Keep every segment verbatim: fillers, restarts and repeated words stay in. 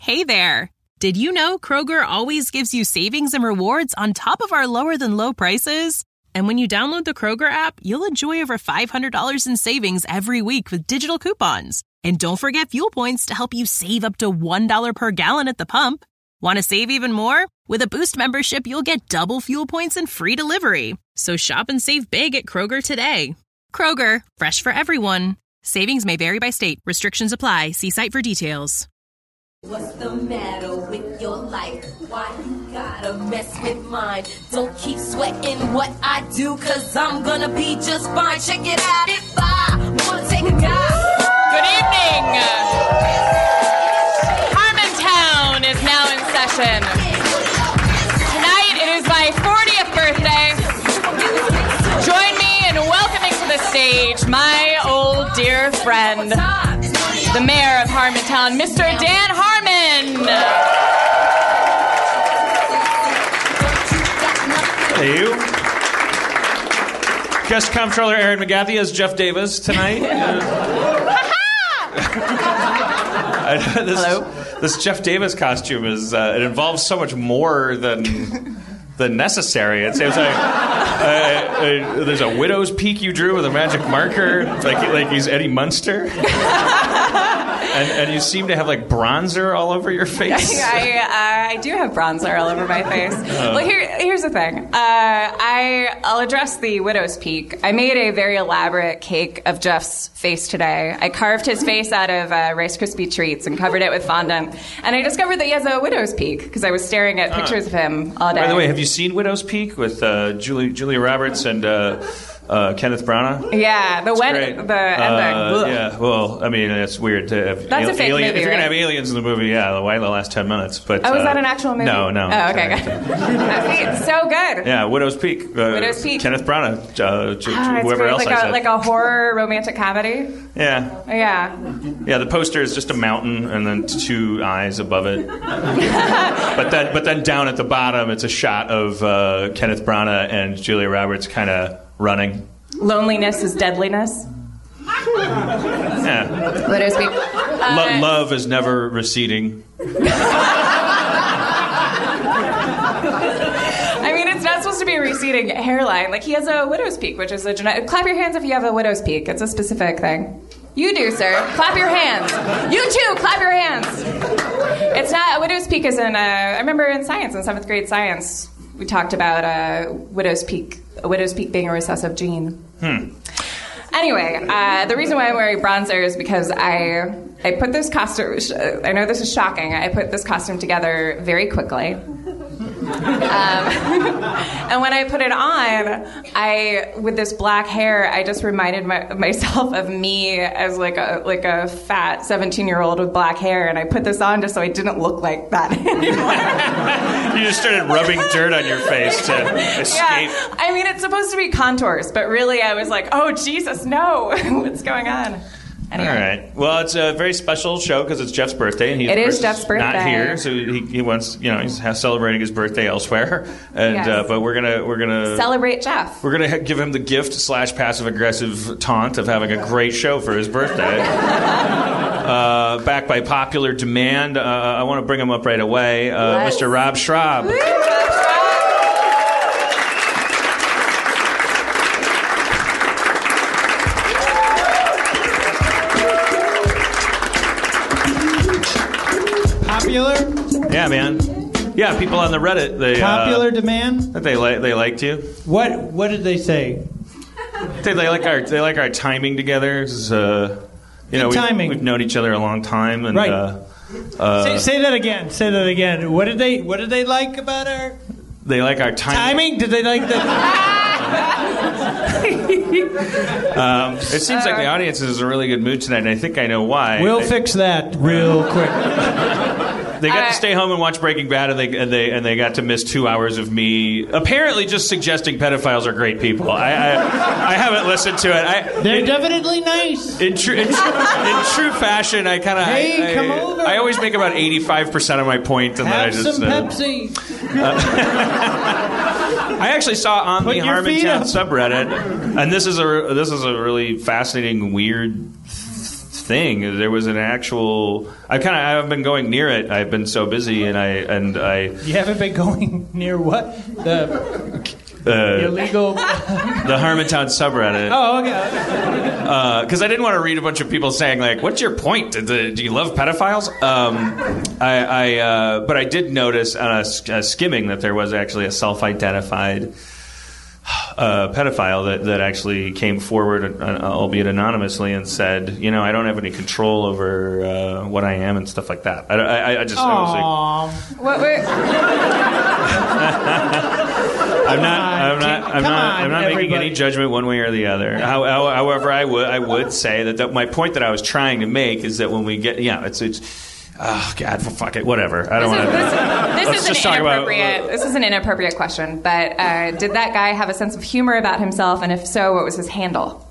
Hey there! Did you know Kroger always gives you savings and rewards on top of our lower-than-low prices? And when you download the Kroger app, you'll enjoy over five hundred dollars in savings every week with digital coupons. And don't forget fuel points to help you save up to one dollar per gallon at the pump. Want to save even more? With a Boost membership, you'll get double fuel points and free delivery. So shop and save big at Kroger today. Kroger, fresh for everyone. Savings may vary by state. Restrictions apply. See site for details. What's the matter with your life? Why you gotta mess with mine? Don't keep sweating what I do, cause I'm gonna be just fine. Check it out if I wanna take a guy. Good evening. Harmontown is now in session. Tonight it is my fortieth birthday. Join me in welcoming to the stage my old dear friend, the mayor of Harmontown, Mister Dan Harmon. Hey, you. Guest comptroller Aaron McGathy as Jeff Davis tonight. I, this, Hello. This Jeff Davis costume is, uh, it involves so much more than than necessary. It seems like uh, uh, there's a widow's peak you drew with a magic marker, like like he's Eddie Munster. And, and you seem to have, like, bronzer all over your face. I, uh, I do have bronzer all over my face. Oh. Well, here, here's the thing. Uh, I, I'll address the widow's peak. I made a very elaborate cake of Jeff's face today. I carved his face out of uh, Rice Krispie treats and covered it with fondant. And I discovered that he has a widow's peak because I was staring at pictures uh. of him all day. By the way, have you seen Widow's Peak with uh, Julie, Julia Roberts and... Uh, Uh, Kenneth Branagh? Yeah, the wed- the ending. Uh, yeah, well, I mean, it's weird to have That's al- a fake alien- movie, if you're right? gonna have aliens in the movie, yeah, why the last ten minutes? But oh, is uh, that an actual movie? No, no. Oh, okay, good. That's so good. Yeah, Widow's Peak. Uh, Widow's Peak. Kenneth Branagh, uh, J- Ah, whoever great. else like I a, said. like a horror romantic comedy. Yeah. Yeah. Yeah, the poster is just a mountain and then two eyes above it. but then, but then down at the bottom, it's a shot of uh, Kenneth Branagh and Julia Roberts kind of running. Loneliness is deadliness. Yeah. Widow's Peak. Uh, Lo- love is never receding. I mean, it's not supposed to be a receding hairline. Like, he has a widow's peak, which is a genetic... Clap your hands if you have a widow's peak. It's a specific thing. You do, sir. Clap your hands. You too, clap your hands. It's not... A widow's peak is in... Uh, I remember in science, in seventh grade science, we talked about uh, widow's peak. A widow's peak being a recessive gene. Hmm. Anyway, uh, the reason why I'm wearing bronzer is because I I put this costume... I know this is shocking. I put this costume together very quickly. Um, and when I put it on, I with this black hair, I just reminded my, myself of me as like a like a fat seventeen-year-old with black hair, and I put this on just so I didn't look like that anymore. You just started rubbing dirt on your face to escape. Yeah, I mean, it's supposed to be contours, but really I was like, oh, Jesus, no. What's going on? Anyway. All right. Well, it's a very special show because it's Jeff's birthday, and he's it is Jeff's birthday. Not here, so he, he wants, you know, he's celebrating his birthday elsewhere. And yes. uh, but we're gonna we're gonna celebrate Jeff. We're gonna give him the gift slash passive aggressive taunt of having a great show for his birthday. uh, backed by popular demand. Uh, I want to bring him up right away, uh, Mister Rob Schraub. Woo! Popular? Yeah, man. Yeah, people on the Reddit. They popular uh, demand. They like they liked you. What What did they say? They, they like our they like our timing together. It's, uh, you know, Good we've, timing. we've known each other a long time, and Right. uh, uh, say, say that again. Say that again. What did they What did they like about our they like our timing. timing? Did they like the? um, it seems like the audience is in a really good mood tonight, and I think I know why. We'll I, fix that real quick. They got Uh, to stay home and watch Breaking Bad, and they and they and they got to miss two hours of me apparently just suggesting pedophiles are great people. I I, I haven't listened to it. I, They're in, definitely nice. in true in, true- in true fashion, I kind of Hey, I, I, come over. I always make about eighty-five percent of my point, and Have then I just some uh, Pepsi. I actually saw on Put the your feet Harmontown up. subreddit, and this is a this is a really fascinating, weird thing. There was an actual. I kind of. I've been going near it. I've been so busy, and I and I. You haven't been going near what the uh, illegal. The Harmontown subreddit. Oh, okay. Because uh, I didn't want to read a bunch of people saying like, "What's your point? Do, do you love pedophiles?" Um, I, I uh, but I did notice on a, a skimming that there was actually a self-identified. Uh, pedophile that, that actually came forward, uh, albeit anonymously, and said, you know, I don't have any control over uh, what I am and stuff like that. I, I, I just, I was like, what were... I'm not, I'm not, I'm not, I'm not making any judgment one way or the other. How, how, however, I would, I would say that, that my point that I was trying to make is that when we get, yeah, it's, it's. Oh God! Fuck it. Whatever. I don't want to. This, this let's is just an talk inappropriate. about. This is an inappropriate question. But uh, did that guy have a sense of humor about himself? And if so, what was his handle?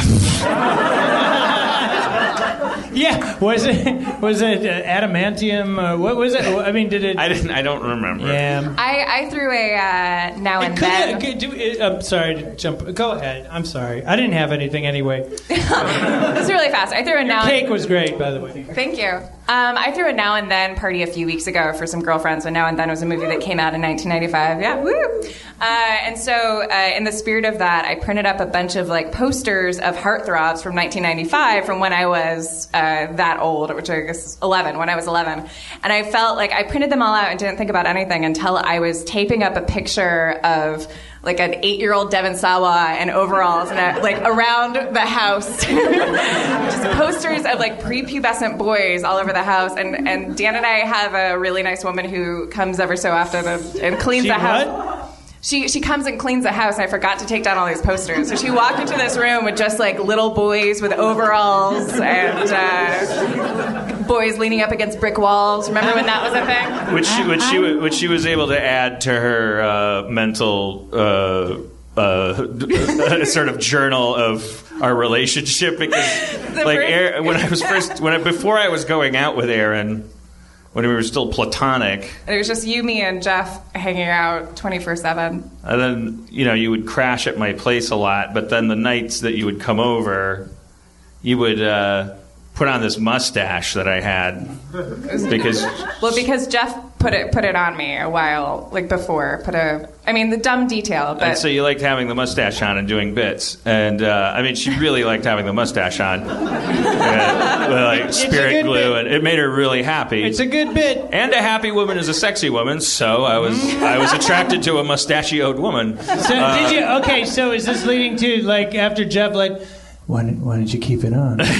Yeah, was it was it uh, adamantium? Uh, what was it? I mean, did it? I didn't. I don't remember. Yeah. I, I threw a uh, now and Could then. it, could do it, I'm sorry to jump. Go ahead. I'm sorry. I didn't have anything anyway. It's really fast. I threw a now. Cake and, was great, by the way. Thank you. Um, I threw a Now and Then party a few weeks ago for some girlfriends. And Now and Then was a movie that came out in nineteen ninety-five. Yeah, woo! Uh, and so, uh, in the spirit of that, I printed up a bunch of like posters of heartthrobs from nineteen ninety-five, from when I was uh, that old, which I guess is eleven. When I was eleven, and I felt like I printed them all out and didn't think about anything until I was taping up a picture of like an eight-year-old Devon Sawa in overalls, and I, like around the house, just posters of like prepubescent boys all over the house. And, and Dan and I have a really nice woman who comes ever so often and, and cleans She the house. what? She she comes and cleans the house, and I forgot to take down all these posters. So she walked into this room with just like little boys with overalls and uh, boys leaning up against brick walls. Remember when that was a thing? Which she, which she, which she was able to add to her uh, mental uh, uh, sort of journal of our relationship, because like Aaron, when I was first when I, before I was going out with Aaron. When we were still platonic. It was just you, me, and Jeff hanging out twenty-four seven. And then, you know, you would crash at my place a lot, but then the nights that you would come over, you would uh, put on this mustache that I had. Because... Well, because Jeff put it put it on me a while, like before. Put a... I mean, the dumb detail, but... And so you liked having the mustache on and doing bits. And, uh, I mean, she really liked having the mustache on. uh, like spirit glue, bit. And it made her really happy. It's a good bit. And a happy woman is a sexy woman, so I was I was attracted to a mustachioed woman. So uh, did you? Okay, so is this leading to like after Jeff like? Why did, why did you keep it on? Well,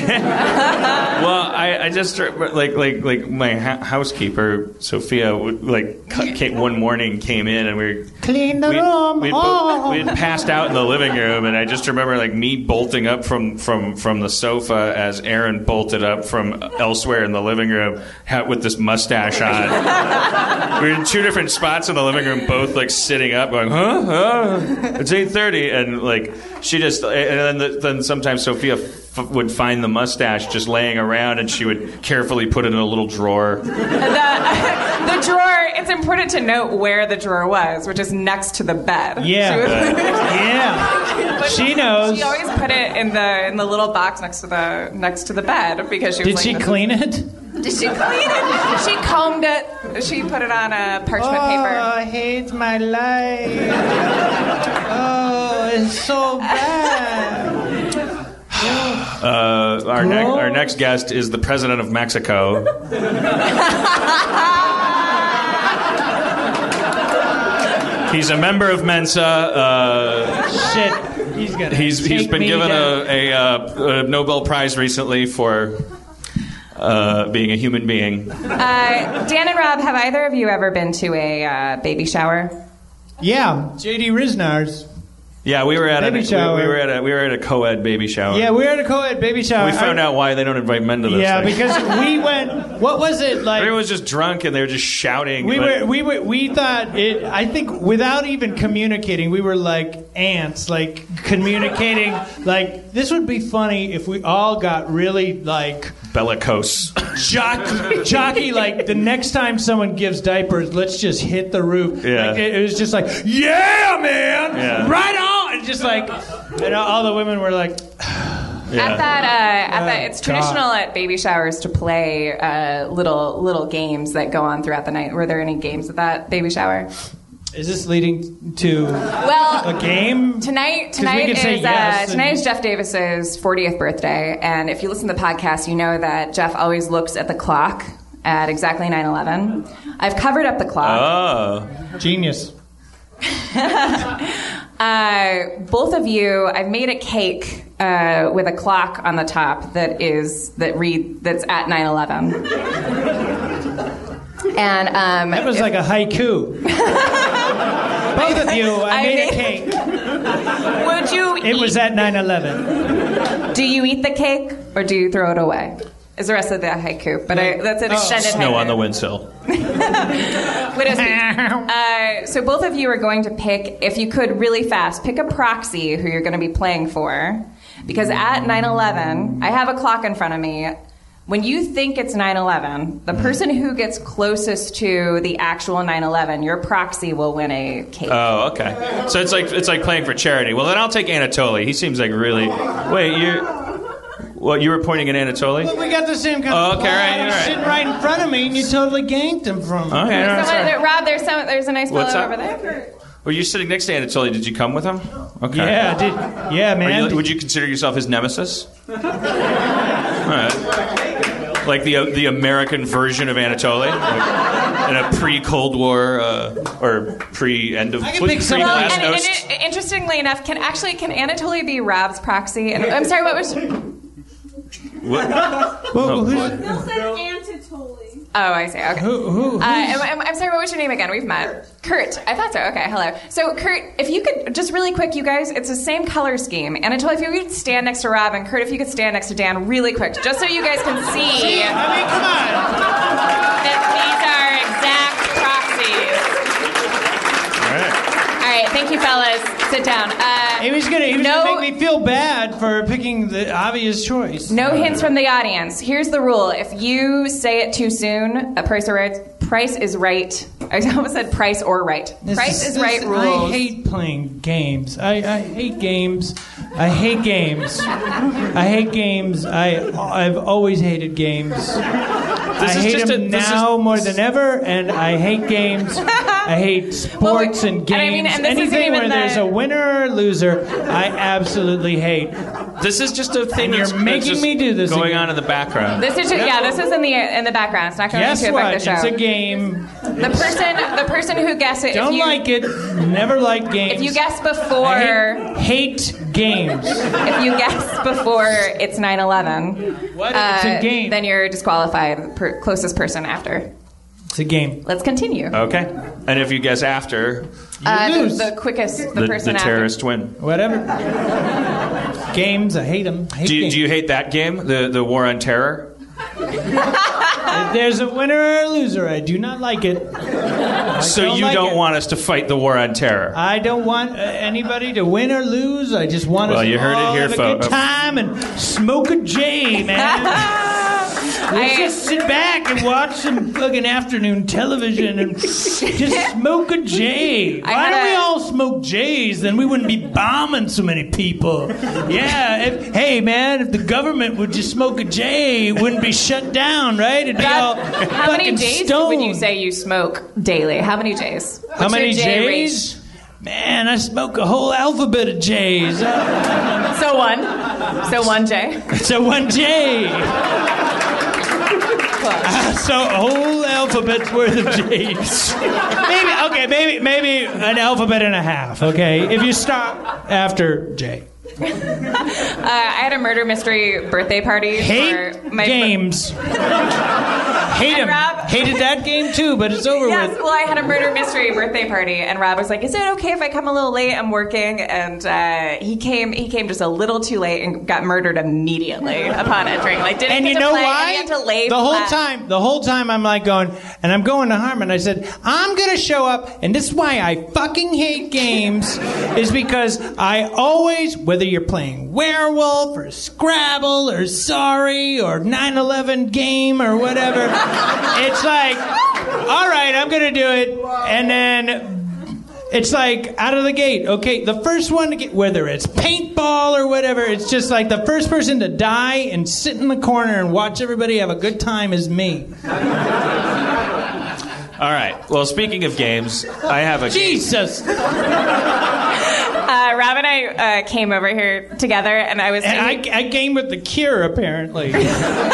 I, I just like like like my ha- housekeeper Sophia would, like came, one morning came in and we were clean the we'd, room. We'd, oh. we'd passed out in the living room, and I just remember like me bolting up from, from, from the sofa as Aaron bolted up from elsewhere in the living room with this mustache on. We were in two different spots in the living room, both like sitting up, going, "Huh? huh? It's eight thirty," and like she just and then the, then sometimes. Sophia f- would find the mustache just laying around, and she would carefully put it in a little drawer. The, the drawer, it's important to note where the drawer was, which is next to the bed. Yeah. She was, yeah. She knows. She always put it in the in the little box next to the next to the bed because she was Did like, she clean it? Did she clean it? She combed it. She put it on a parchment oh, paper. I hate my life. Oh, it's so bad. Uh, our, ne- our next guest is the president of Mexico. He's a member of Mensa. Uh, Shit, he's gonna. he's he's take been me given down. a, a, a Nobel Prize recently for uh, being a human being. Uh, Dan and Rob, have either of you ever been to a uh, baby shower? Yeah, J D Riznar's. Yeah, we were at baby a shower. We, we were at a we were at a co-ed baby shower. Yeah, we were at a co-ed baby shower. We found I, out why they don't invite men to this. Yeah, thing. because we went. What was it like? Everyone was just drunk and they were just shouting. We but, were, we were, we thought it. I think without even communicating, we were like ants, like communicating. Like this would be funny if we all got really like bellicose, jockey, jockey. Like the next time someone gives diapers, let's just hit the roof. Yeah. Like, it, it was just like, yeah, man, Yeah. right on. And just like, and all the women were like. Yeah. At that, uh, at Uh, that, it's God. traditional at baby showers to play uh, little little games that go on throughout the night. Were there any games at that baby shower? Is this leading to Well, a game? Tonight, 'Cause we tonight could is say yes uh, tonight and- is Jeff Davis's fortieth birthday, and if you listen to the podcast, you know that Jeff always looks at the clock at exactly nine eleven. I've covered up the clock. Oh. Genius. Uh, both of you, I've made a cake uh, with a clock on the top that is that read that's at nine eleven. And um, That was like a haiku. Both of you, I, I made, made- a cake. would you? It eat, was at nine eleven. Do you eat the cake or do you throw it away? Is the rest of the haiku? But I, that's an extended Snow haiku. on the windsill. Widow speech. Uh, so both of you are going to pick, if you could really fast, pick a proxy who you're going to be playing for. Because at nine eleven, I have a clock in front of me. When you think it's nine eleven, the person who gets closest to the actual nine eleven, your proxy will win a cake. Oh, okay. So it's like it's like playing for charity. Well, then I'll take Anatoly. He seems like really. Wait, you. Well, you were pointing at Anatoly? Well, we got the same kind Oh, of okay, clock. right, He was right. sitting right in front of me, and you totally ganked him from me. Okay, no, Someone- sorry. there- Rob, there's some. There's a nice fellow What's that? over there. Were you sitting next to Anatoly? Did you come with him? Okay. Yeah, did, yeah, Are man. you, would you consider yourself his nemesis? All right. Like the the American version of Anatoly, like in a pre-Cold War uh, or pre-end of I can pick some- Well, pre-Glasnost. and, and, and interestingly enough, can actually can Anatoly be Rob's proxy? And I'm sorry, what was? What? Who- Oh, who's- boy. Bill said Anatoly. Oh, I see. Okay. who, who, Uh, I'm, I'm, I'm sorry, what was your name again? We've met. Kurt. I thought so. Okay, hello. So, Kurt, if you could, just really quick, you guys, it's the same color scheme. Anatoly, if you could stand next to Rob, and Kurt, if you could stand next to Dan really quick, just so you guys can see I mean, come on. that these are exact proxies. All right. All right, thank you, fellas. Sit down. Uh, He was gonna, he was No- gonna make me feel bad for picking the obvious choice. No hints from the audience. Here's the rule: if you say it too soon, a price or right, price is right. I almost said price or right. This price is this- right I rules. hate playing games. I, I hate games. I hate games. I hate games. I I've always hated games. I is hate just them a- this now is- more than ever, and I hate games. I hate sports Well, and and games. I mean, and this isn't Anything even where there's the- a winner or loser, I absolutely hate. This is just a thing And you're that's, making that's just me do this going again. on in the background. This is just, yeah. This is in the in the background. It's not going Guess to what? affect the show. It's a game. The person, the person who guesses it. Don't if you, like it. Never like games. If you guess before, I hate, hate games. if you guess before it's nine eleven, What? It's a game. then you're disqualified. Per, closest person after. It's a game. Let's continue. Okay. And if you guess after, You Uh, the, lose. the quickest, the, the, person the after. terrorists win. Whatever. Games, I hate them. I hate Do you, games. do you hate that game, the the War on Terror? If there's a winner or a loser, I do not like it. So don't you like don't it. want us to fight the War on Terror? I don't want uh, anybody to win or lose. I just want Well, us you to heard it all here, have a folks. good time and smoke a J, man. Let's I- just sit back and watch some fucking afternoon television and just smoke a J. I Why had don't we a- all smoke J's? Then we wouldn't be bombing so many people. Yeah. If, hey, man, if the government would just smoke a J, it wouldn't be shut down, right? It'd be all Rob, how many fucking J's stoned. would you say you smoke daily? How many J's? What's How many your J rate? J's? Man, I smoke a whole alphabet of J's. Uh, So one. So one J. so one J. So a whole alphabet's worth of J's. Maybe okay, maybe maybe an alphabet and a half. Okay, if you stop after J. Uh, I had a murder mystery birthday party Hate for my games. Hate him. Rob- Hated that game too, but it's over Yes, with. well, I had a murder mystery birthday party, and Rob was like, "Is it okay if I come a little late? I'm working." And uh, he came. He came just a little too late and got murdered immediately upon entering. Like, didn't And get you to know play, why? And he had to lay the whole flat. time, the whole time I'm like going, and I'm going to Harmon. I said, I'm gonna show up, and this is why I fucking hate games, is because I always, whether you're playing Werewolf or Scrabble or Sorry or nine eleven game or whatever, it's like, all right, I'm gonna do it, and then It's like out of the gate. Okay, the first one to get, whether it's paintball or whatever, it's just like the first person to die and sit in the corner and watch everybody have a good time is me. All right. Well, speaking of games, I have a Jesus. Uh, Rob and I uh, came over here together, and I was. And I, I came with the Cure, apparently. he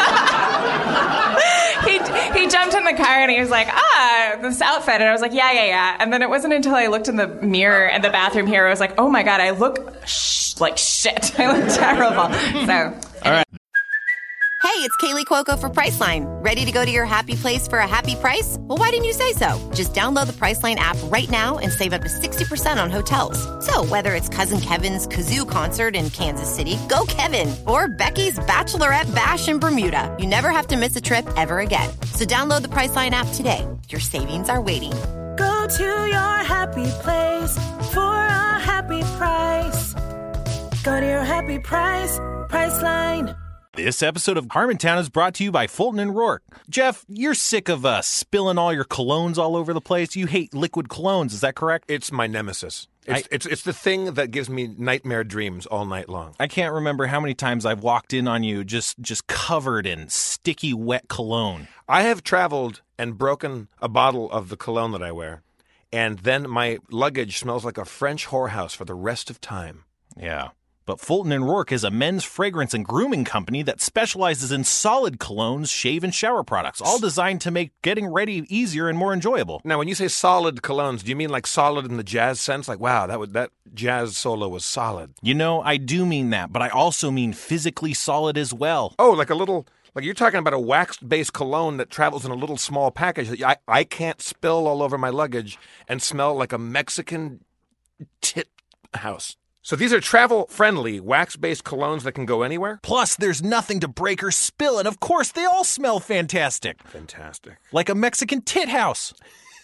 he jumped in the car and he was like, ah, this outfit, and I was like, yeah, yeah, yeah. And then it wasn't until I looked in the mirror in the bathroom here, I was like, oh my god, I look sh- like shit. I look terrible. So. All right. Hey, it's Kaylee Cuoco for Priceline. Ready to go to your happy place for a happy price? Well, why didn't you say so? Just download the Priceline app right now and save up to sixty percent on hotels. So whether it's Cousin Kevin's Kazoo Concert in Kansas City, go Kevin, or Becky's Bachelorette Bash in Bermuda, you never have to miss a trip ever again. So download the Priceline app today. Your savings are waiting. Go to your happy place for a happy price. Go to your happy price, Priceline. This episode of Harmontown is brought to you by Fulton and Rourke. Jeff, you're sick of uh, spilling all your colognes all over the place. You hate liquid colognes, is that correct? It's my nemesis. It's, I, it's it's the thing that gives me nightmare dreams all night long. I can't remember how many times I've walked in on you just, just covered in sticky, wet cologne. I have traveled and broken a bottle of the cologne that I wear, and then my luggage smells like a French whorehouse for the rest of time. Yeah. But Fulton and Rourke is a men's fragrance and grooming company that specializes in solid colognes, shave, and shower products, all designed to make getting ready easier and more enjoyable. Now, when you say solid colognes, do you mean like solid in the jazz sense? Like, wow, that would, that jazz solo was solid. You know, I do mean that, but I also mean physically solid as well. Oh, like a little... Like you're talking about a wax-based cologne that travels in a little small package that I, I can't spill all over my luggage and smell like a Mexican tit house. So these are travel-friendly, wax-based colognes that can go anywhere? Plus, there's nothing to break or spill, and of course, they all smell fantastic. Fantastic. Like a Mexican tit house.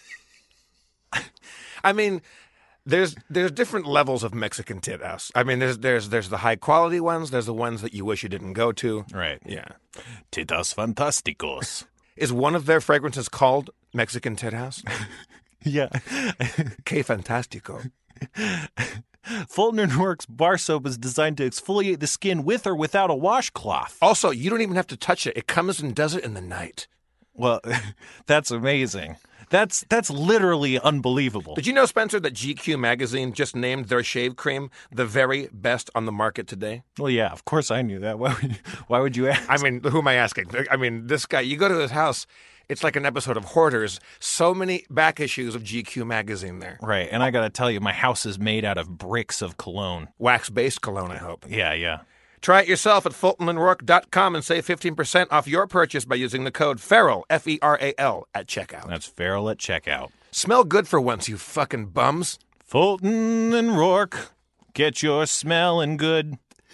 I mean, there's there's different levels of Mexican tit house. I mean, there's there's there's the high-quality ones. There's the ones that you wish you didn't go to. Right. Yeah. Titas fantásticos. Is one of their fragrances called Mexican tit house? Yeah. Que fantástico. Fulton and Rourke's bar soap is designed to exfoliate the skin with or without a washcloth. Also, you don't even have to touch it. It comes and does it in the night. Well, that's amazing. That's that's literally unbelievable. Did you know, Spencer, that G Q magazine just named their shave cream the very best on the market today? Well, yeah, of course I knew that. Why would you, why would you ask? I mean, who am I asking? I mean, this guy, you go to his house, it's like an episode of Hoarders. So many back issues of G Q magazine there. Right, and I got to tell you, my house is made out of bricks of cologne. Wax-based cologne, I hope. Yeah, yeah. Try it yourself at fulton and rourke dot com and save fifteen percent off your purchase by using the code FERAL, F E R A L, at checkout. That's Feral at checkout. Smell good for once, you fucking bums. Fulton and Rourke, get your smelling good.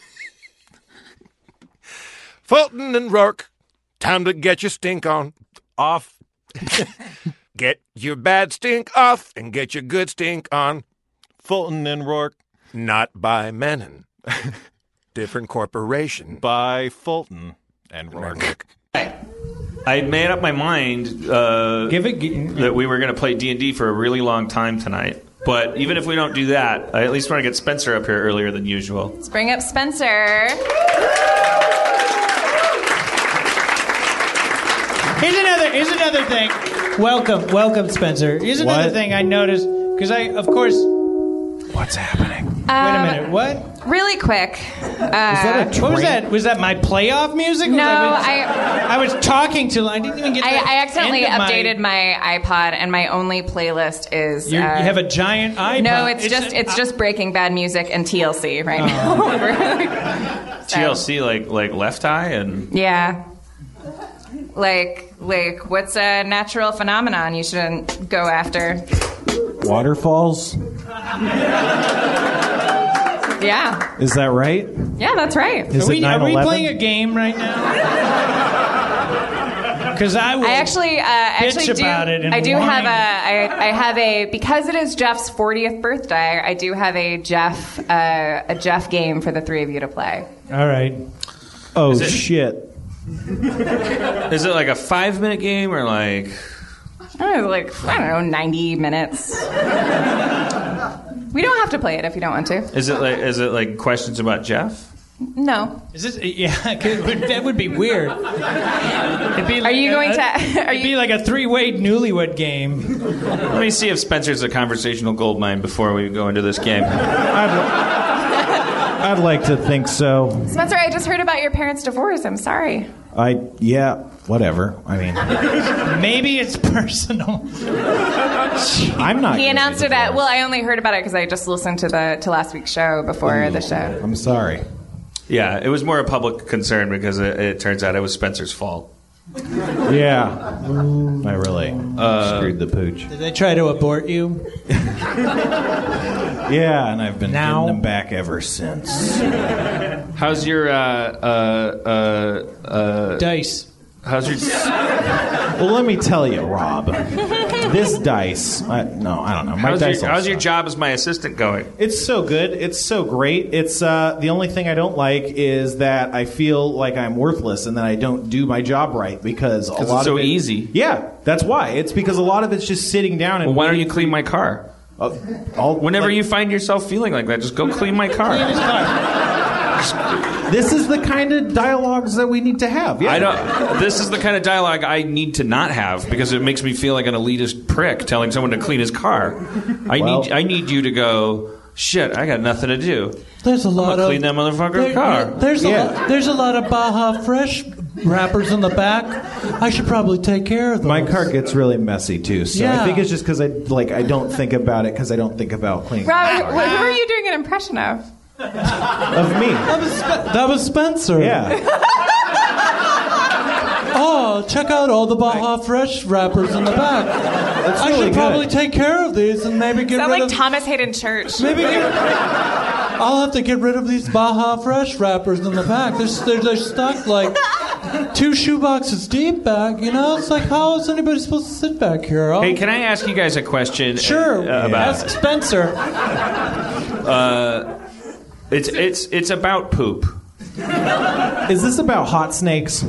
Fulton and Rourke, time to get your stink on. Off. Get your bad stink off and get your good stink on. Fulton and Rourke. Not by Menon. Different corporation. By Fulton and Rourke. I made up my mind uh, Give it, g- that we were going to play D and D for a really long time tonight. But even if we don't do that, I at least want to get Spencer up here earlier than usual. Let's bring up Spencer. Here's another. Here's another thing. Welcome, welcome, Spencer. Here's another What? thing I noticed because I, of course. What's happening? Wait a minute. What? Really quick. Uh, What was that? Was that my playoff music? Was No, that- I I was talking to. I didn't even get. I, the I accidentally end of my- updated my iPod, and my only playlist is. You're, uh, you have a giant iPod. No, it's, just an- it's just Breaking Bad music and T L C right now. T L C, like like Left Eye, and Yeah. Like like what's a natural phenomenon you shouldn't go after? Waterfalls? Yeah. Is that right? Yeah, that's right. Is Are it we, are we nine eleven? playing a game right now? Because I will I actually, uh, actually bitch do. about it and I do whine. have a. I, I have a because it is Jeff's fortieth birthday. I do have a Jeff uh, a Jeff game for the three of you to play. All right. Oh, it- shit. is it like a five minute game or like? I don't know, like, I don't know, ninety minutes. We don't have to play it if you don't want to. Is it like is it like questions about Jeff? No. Is this? Yeah, that would be weird. It'd be like are you a, going to? Are it'd you, be like a three-way newlywed game. Let me see if Spencer's a conversational goldmine before we go into this game. I'd, I'd like to think so. Spencer, I just heard about your parents' divorce. I'm sorry. I yeah, whatever. I mean, maybe it's personal. I'm not. He announced it at. Well, I only heard about it because I just listened to the to last week's show before Ooh, the show. I'm sorry. Yeah, it was more a public concern because it, it turns out it was Spencer's fault. Yeah, I really uh, screwed the pooch. Did they try to abort you? Yeah, and I've been now? getting them back ever since. How's your uh, uh, uh, uh, dice? How's your? Well, let me tell you, Rob. This dice. I, no, I don't know. My how's dice. Your, all how's your suck. job as my assistant going? It's so good. It's so great. It's uh, the only thing I don't like is that I feel like I'm worthless and that I don't do my job right because a lot it's of so it, easy. Yeah, that's why. It's because a lot of it's just sitting down and. Well, why don't you clean my car? Uh, I'll, Whenever like, you find yourself feeling like that, just go clean my car. Clean his car. This is the kind of dialogues that we need to have. Yeah. I don't. This is the kind of dialogue I need to not have because it makes me feel like an elitist prick telling someone to clean his car. I Well- need. I need you to go. Shit, I got nothing to do. There's a I'm lot gonna of clean that motherfucker's there- car. There's a Yeah. lot, there's a lot of Baja Fresh wrappers in the back. I should probably take care of those. My car gets really messy too, so Yeah. I think it's just because I like I don't think about it because I don't think about cleaning Rob, who who are you doing an impression of? of me. That was, Spe- that was Spencer. Yeah. Oh, check out all the Baja Fresh wrappers in the back. I really should probably good. take care of these and maybe get Sound rid like of. Thomas Hayden Church. Maybe get, I'll have to get rid of these Baja Fresh wrappers in the back. They're, they're, they're stuck like two shoeboxes deep back. You know, it's like how is anybody supposed to sit back here? I'll, Hey, can I ask you guys a question? sure. uh, about Ask Spencer. uh, it's it's it's about poop. Is this about hot snakes?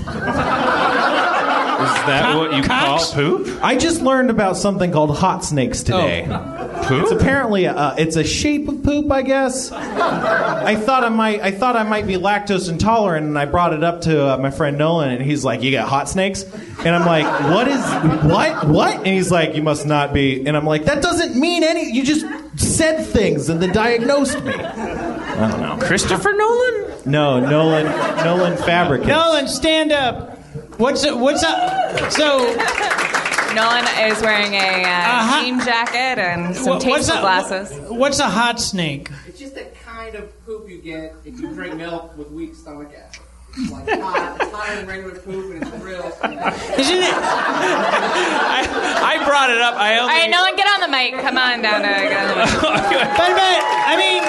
Is that what you cocks? call poop? I just learned about something called hot snakes today. Poop? It's apparently a, it's a shape of poop, I guess. I thought I might I thought I might be lactose intolerant, and I brought it up to uh, my friend Nolan, and he's like, "You got hot snakes?" And I'm like, "What is what what?" And he's like, "You must not be." And I'm like, "That doesn't mean any. You just said things and then diagnosed me." I don't know. Christopher Nolan? No, Nolan Nolan Fabricant. Nolan, stand up. What's it? What's up? So. Nolan is wearing a uh, Uh-huh. jean jacket and some Wha- what's tasteful a- glasses. What's a hot snake? It's just the kind of poop you get if you drink milk with weak stomach acid. It's like hot, it's hotter than regular poop, and it's real. Isn't it? I, I brought it up. I All only. right, Nolan, get on the mic. Come on down to get on the mic. But, but I mean,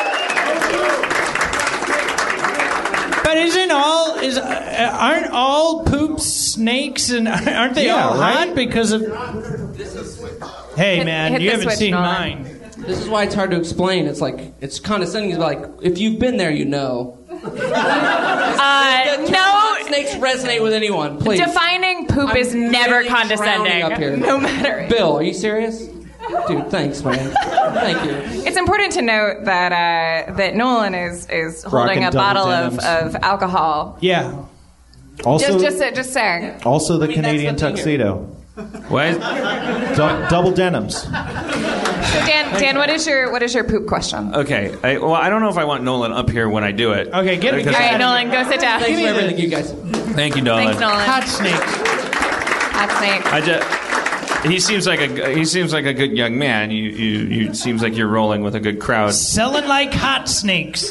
but isn't all is uh, aren't all poops snakes and aren't they Yeah, all right? hot because of? Hey Hit- man, hit you the haven't switch, seen Nolan. mine. This is why it's hard to explain. It's like, it's condescending. It's like, if you've been there, you know. Uh, no, Snakes resonate with anyone, please. defining poop I'm is never really condescending. drowning up here. No matter. Bill, are you serious? Dude, thanks, man. Thank you. It's important to note that uh, that Nolan is is holding Rocking a bottle double of, denims. of alcohol. Yeah. Also, Just just just saying. also the I mean, that's Canadian the thing here. tuxedo. What? Du- double denims. So Dan, Dan, what is your what is your poop question? All Okay. I, well, I don't know if I want Nolan up here when I do it. Okay, get it. Because- right, Nolan, go sit down. Thanks for everything, you guys. Thank you, Nolan. Thanks, Nolan. Hot snake. Hot snake. I just. He seems like a he seems like a good young man. You you you seems like you're rolling with a good crowd. Selling like hot snakes.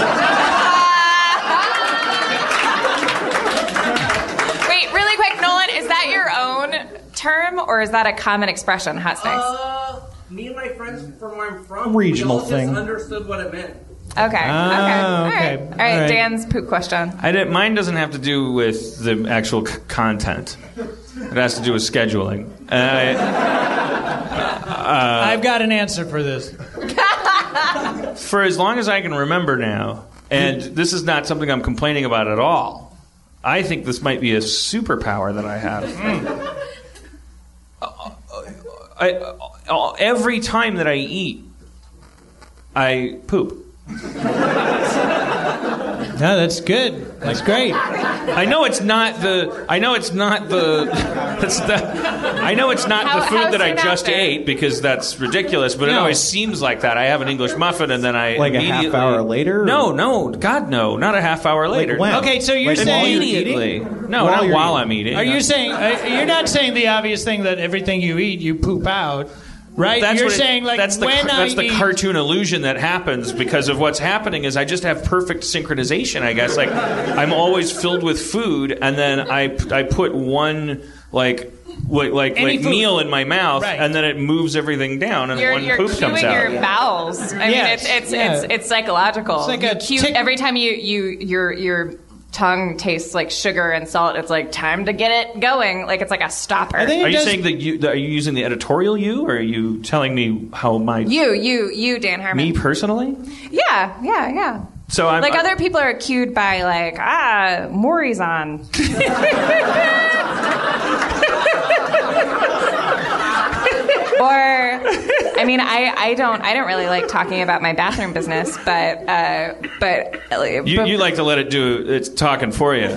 Wait, really quick, Nolan, is that your own term or is that a common expression, hot snakes? Uh, me and my friends from where I'm from, Regional we all thing. just understood what it meant. Okay. okay. Ah, All okay. right. All right. All right. Dan's poop question. I did, mine doesn't have to do with the actual c- content. It has to do with scheduling. Uh, I've got an answer for this. for as long as I can remember now, and this is not something I'm complaining about at all. I think this might be a superpower that I have. I, uh, every time that I eat, I poop. No, that's good. That's great. I know it's not the. I know it's not the. That's the. I know it's not How- the food how's that I your just napkin? ate because that's ridiculous. But it No. always seems like that. I have an English muffin and then I Like a half immediately- hour later? No, no, God, no, not a half hour later. when? Okay, so you're Like saying while you're Immediately. eating? No, While not you're while eating. I'm eating. Are you saying uh, you're not saying the obvious thing that everything you eat you poop out, right? That's you're what it- saying like that's the when car- that's I the eat, cartoon illusion that happens because of what's happening is I just have perfect synchronization. I guess like I'm always filled with food, and then I I put one like. Like like, Any like food. meal in my mouth, Right. and then it moves everything down, and You're, one you're poop comes cueing out. your bowels. I Yes, mean, it's it's, yeah. it's it's psychological. It's like You a cue- tick- every time you, you your your tongue tastes like sugar and salt. It's like time to get it going. Like it's like a stopper. I think Are it you does, saying that you that- are you using the editorial you, or are you telling me how my you you you Dan Harmon. me personally? Yeah, yeah, yeah. So I'm Like I- other people are cued by like ah Maury's on. Or, I mean, I, I don't I don't really like talking about my bathroom business, but uh, but, You, but you like to let it do its talking for you.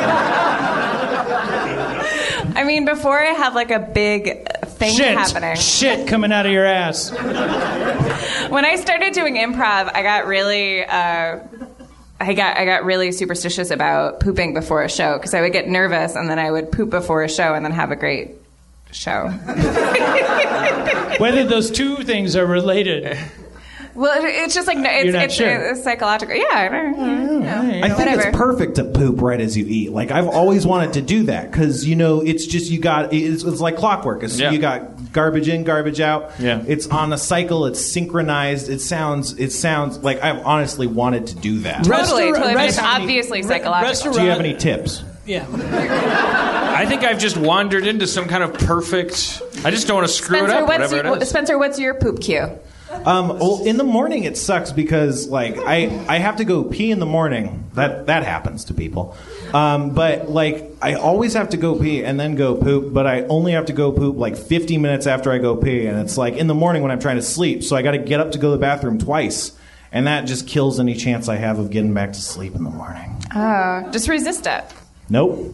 I mean, before I have like a big thing shit, happening. shit coming out of your ass. When I started doing improv, I got really. Uh, I got I got really superstitious about pooping before a show because I would get nervous and then I would poop before a show and then have a great show. Whether those two things are related. Well, it- it's just like no, it's You're not it's, sure. it's psychological. Yeah, I don't, you know, I think whatever. it's perfect to poop right as you eat. Like I've always wanted to do that because you know it's just you got it's, it's like clockwork. It's, Yeah. You got garbage in, garbage out. Yeah. It's on a cycle. It's synchronized. It sounds it sounds like I've honestly wanted to do that. Totally, Restaurant- totally. But it's restaurant- obviously re- psychological. restaurant- Do you have any tips? Yeah. I think I've just wandered into some kind of perfect. I just don't want to screw Spencer, it up. what's Whatever your, it is. Spencer, what's your poop cue? Um, well, in the morning it sucks because like I, I have to go pee in the morning. That that happens to people. Um, but like I always have to go pee and then go poop. But I only have to go poop like fifty minutes after I go pee, and it's like in the morning when I'm trying to sleep. So I got to get up to go to the bathroom twice, and that just kills any chance I have of getting back to sleep in the morning. Oh, just resist it. Nope.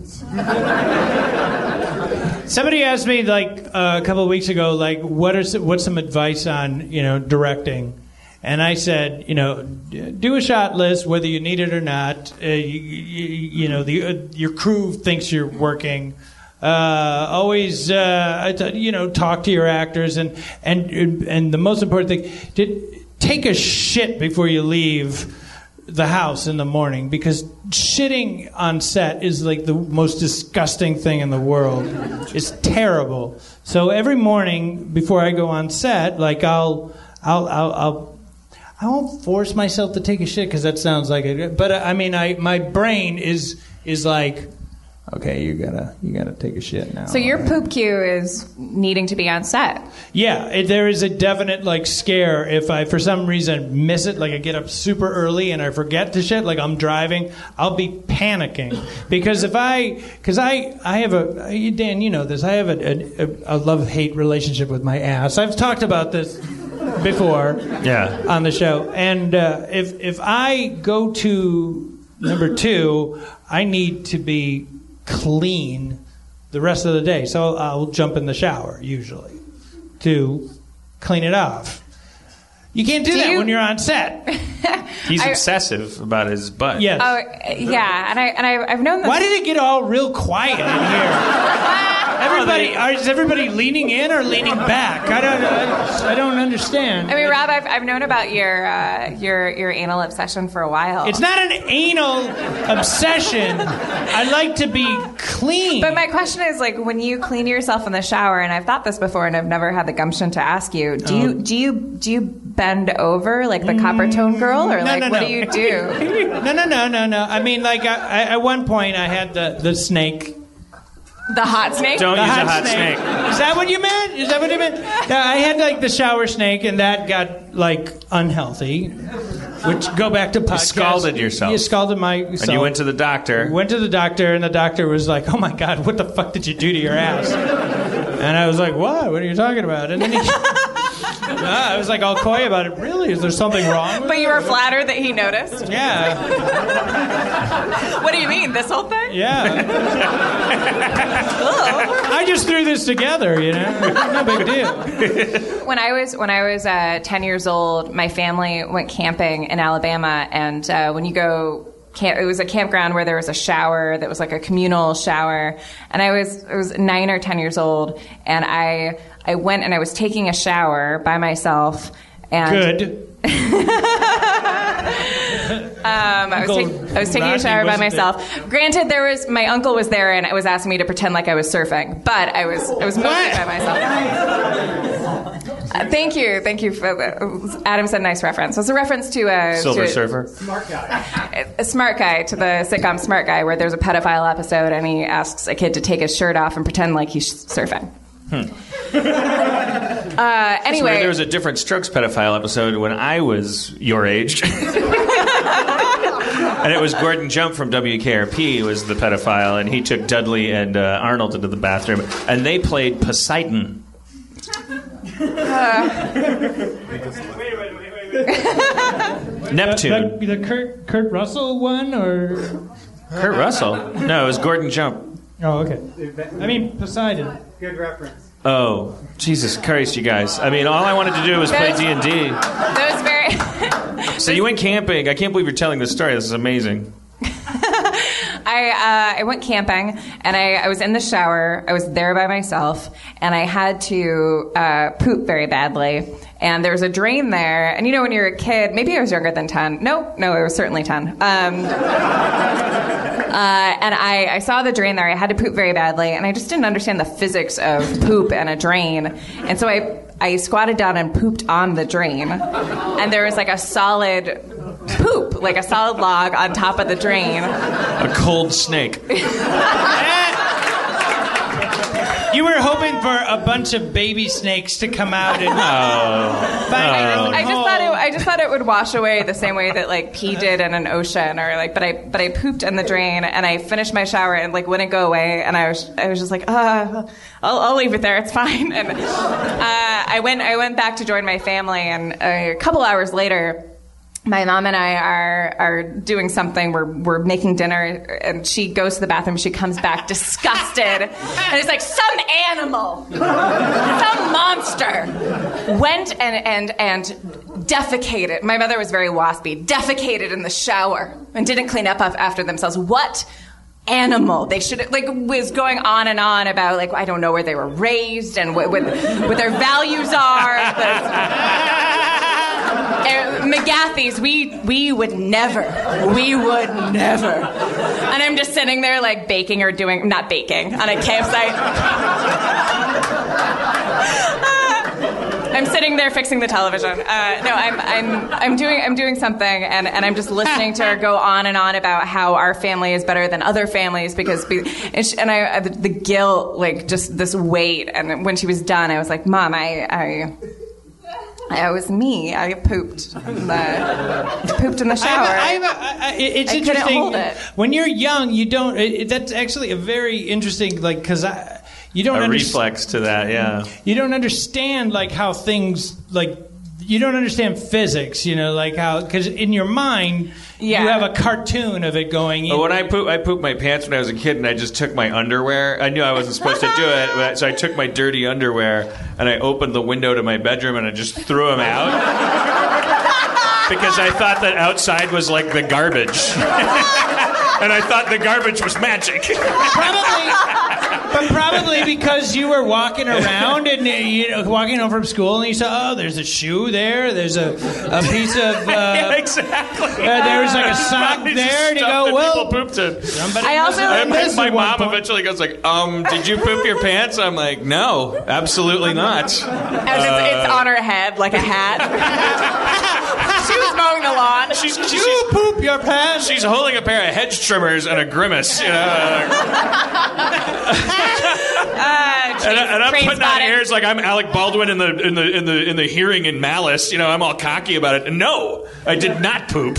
Somebody asked me like uh, a couple of weeks ago, like, what is what's some advice on you know directing? And I said, you know, d- do a shot list, whether you need it or not. Uh, you, you, you know, the uh, your crew thinks you're working. Uh, always, uh, I th- you know, talk to your actors, and and and the most important thing, did, take a shit before you leave the house in the morning, because shitting on set is like the most disgusting thing in the world. It's terrible. So every morning before I go on set, like I'll, I'll, I'll, I'll I won't force myself to take a shit because that sounds like it. But I mean, I my brain is is like, okay, you gotta you gotta take a shit now. So your poop cue is needing to be on set. Yeah, it, there is a definite like scare if I for some reason miss it, like I get up super early and I forget to shit, like I'm driving, I'll be panicking because if I because I I have a Dan, you know this, I have a, a, a love-hate relationship with my ass. I've talked about this before, Yeah. on the show, and uh, if if I go to number two, I need to be clean the rest of the day. So I'll jump in the shower usually to clean it off. You can't do, Do that you- when you're on set. He's I- obsessive about his butt. Yes. Oh, yeah, and I and I, I've known that. Why did it get all real quiet in here? Everybody, are, is everybody leaning in or leaning back? I don't, I, I don't understand. I mean, Rob, I've, I've known about your uh, your your anal obsession for a while. It's not an anal obsession. I like to be clean. But my question is, like, when you clean yourself in the shower, and I've thought this before, and I've never had the gumption to ask you, do you Um, do you do you bend over like the copper tone girl, or No, like no, what no. do you do? no, no, no, no, no. I mean, like, I, I, at one point, I had the, the snake. The hot snake? Don't The use hot a hot snake. Is that what you meant? Is that what you meant? No, I had like the shower snake, and that got like unhealthy. Which go back to podcast. You scalded yourself. You scalded myself. And you went to the doctor. Went to the doctor, and the doctor was like, "Oh my God, what the fuck did you do to your ass?" And I was like, what? What are you talking about? And then he... I was like all coy about it. Really? Is there something wrong with But it? you were flattered that he noticed? Yeah. What do you mean, this whole thing? Yeah. I just threw this together, you know? No big deal. When I was when I was uh, ten years old, my family went camping in Alabama, and uh, when you go... Camp, it was a campground where there was a shower that was like a communal shower, and I was I was nine or ten years old, and I I went and I was taking a shower by myself. And Good. um, I was, take, I was taking a shower by myself. There. Granted, there was my uncle was there and it was asking me to pretend like I was surfing, but I was I was mostly by myself. Uh, thank you, thank you. For, uh, Adam said nice reference. It's a reference to a Silver to a, Surfer. Smart guy. A, a Smart Guy, to the sitcom Smart Guy, where there's a pedophile episode and he asks a kid to take his shirt off and pretend like he's surfing. Hmm. Uh, anyway, there was a different Strokes pedophile episode when I was your age. And it was Gordon Jump from W K R P was the pedophile, and he took Dudley and uh, Arnold into the bathroom, and they played Poseidon. Uh, Neptune. The, the, the Kurt, Kurt Russell one, or? Kurt Russell? No, it was Gordon Jump. Oh, okay. I mean, Poseidon. Good reference. Oh, Jesus Christ, you guys. I mean, all I wanted to do was play D and D. That was very... So you went camping. I can't believe you're telling this story. This is amazing. I uh, I went camping, and I, I was in the shower. I was there by myself, and I had to uh, poop very badly. And there was a drain there. And you know, when you're a kid, maybe I was younger than ten. No, no, I was certainly ten. Um, uh, and I, I saw the drain there. I had to poop very badly, and I just didn't understand the physics of poop and a drain. And so I I squatted down and pooped on the drain. And there was like a solid poop, like a solid log on top of the drain. A cold snake. You were hoping for a bunch of baby snakes to come out and. Oh. I, I just thought it. I just thought it would wash away the same way that like pee did in an ocean, or like. But I. But I pooped in the drain, and I finished my shower, and like wouldn't go away, and I was. I was just like, uh, I'll, I'll leave it there. It's fine. And uh, I went. I went back to join my family, and a couple hours later, my mom and I are are doing something. We're we're making dinner, and she goes to the bathroom. She comes back disgusted, and it's like some animal, some monster went and and and defecated. My mother was very waspy. Defecated in the shower and didn't clean up after themselves. What animal? They should like was going on and on about like I don't know where they were raised and what what, what their values are. But, Uh, McGathy's, we we would never, we would never. And I'm just sitting there like baking or doing, not baking, on a campsite. I'm sitting there fixing the television. Uh, no, I'm I'm I'm doing I'm doing something, and, and I'm just listening to her go on and on about how our family is better than other families because we, and, she, and I the, the guilt, like just this weight. And when she was done, I was like, Mom, I. I It was me. I pooped. In the, pooped in the shower. I have a, I have a, I, it's I interesting. couldn't hold it. When you're young, you don't. It, that's actually a very interesting, like, because I, you don't a under- reflex to that, yeah. You don't understand like how things like. You don't understand physics, you know, like how because in your mind yeah. you have a cartoon of it going. But when I poop, I pooped my pants when I was a kid, and I just took my underwear. I knew I wasn't supposed to do it, but, so I took my dirty underwear and I opened the window to my bedroom and I just threw them out because I thought that outside was like the garbage, and I thought the garbage was magic. Probably. But probably because you were walking around and you know, walking home from school and you saw, oh, there's a shoe there, there's a, a piece of, uh, yeah, exactly. Uh, there was like a sock there, and you go, well, people pooped in. I also, I, my, my mom point. eventually goes like, um, did you poop your pants? I'm like, no, absolutely not. As it's, it's on her head like a hat. She was mowing the lawn. She's, she's, you she's, poop your pants. She's holding a pair of hedge trimmers and a grimace, you know. uh, Uh, and, I, and I'm train putting on spotting. airs like I'm Alec Baldwin in the in the in the in the Hearing in Malice. You know, I'm all cocky about it. No, I did not poop.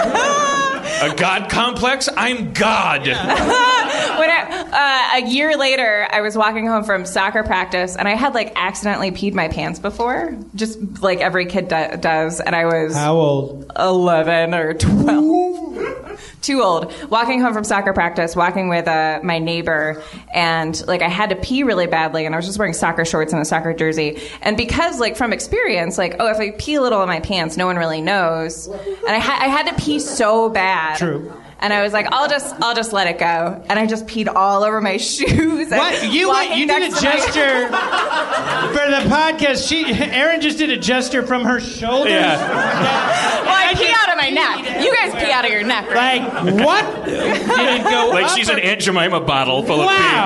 A God complex? I'm God. When I, uh, a year later, I was walking home from soccer practice, and I had like accidentally peed my pants before, just like every kid do- does. And I was how old? Eleven or twelve. Too old. Walking home from soccer practice, walking with uh, my neighbor, and like I had to pee really badly, and I was just wearing soccer shorts and a soccer jersey. And because, like, from experience, like, oh, if I pee a little in my pants, no one really knows. And I, ha- I had to pee so bad. True. And I was like, I'll just, I'll just let it go. And I just peed all over my shoes. What? You went, you did a gesture for the podcast. She, Erin just did a gesture from her shoulders. Yeah. Well, I pee out of my neck. You guys pee out of your neck, right? Like, what? Did it go Like up she's or- an Aunt Jemima bottle full of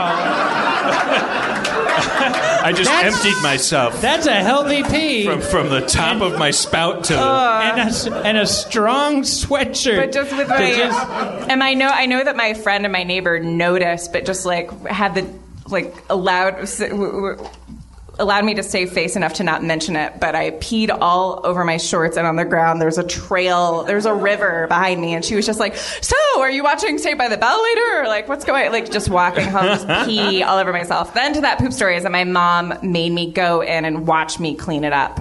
Wow. pee. I just That's- emptied myself That's a healthy pee. from from the top of my spout to the. and, a, and a strong sweatshirt. But just with to my, just- and I know, I know that my friend and my neighbor noticed, but just like had the, like allowed, allowed me to save face enough to not mention it. But I peed all over my shorts and on the ground. There's a trail, there's a river behind me, and she was just like, "So, are you watching Saved by the Bell later, or like what's going?" Like just walking home, just pee all over myself. Then to that poop story is that my mom made me go in and watch me clean it up.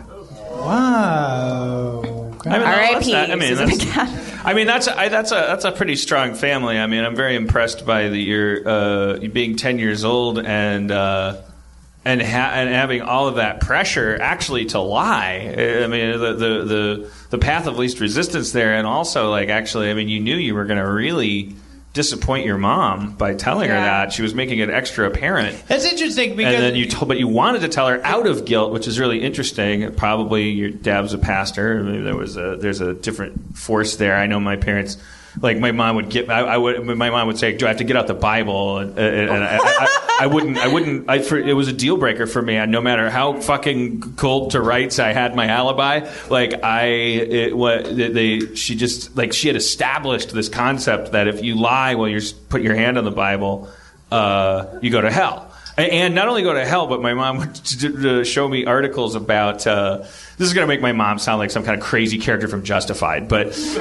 Wow. I mean, R I P that's not- I mean, Susan that's, McCann. I mean, that's I, that's a that's a pretty strong family. I mean, I'm very impressed by the your uh, you being ten years old and uh, and ha- and having all of that pressure actually to lie. I mean, the, the the the path of least resistance there, and also like actually, I mean, you knew you were going to really disappoint your mom by telling her Yeah. that. She was making it extra apparent. That's interesting because And then you told, but you wanted to tell her out of guilt, which is really interesting. Probably your dad was a pastor. Maybe there was a there's a different force there. I know my parents, like my mom would get, I, I would, my mom would say, "Do I have to get out the Bible?" And, and I, I, I wouldn't, I wouldn't. I, for, it was a deal breaker for me. And no matter how fucking cold to rights I had my alibi, like I, it, what they, she just like she had established this concept that if you lie while you put your hand on the Bible, uh, you go to hell. And not only go to hell, but my mom would show me articles about. Uh, this is going to make my mom sound like some kind of crazy character from Justified, but uh,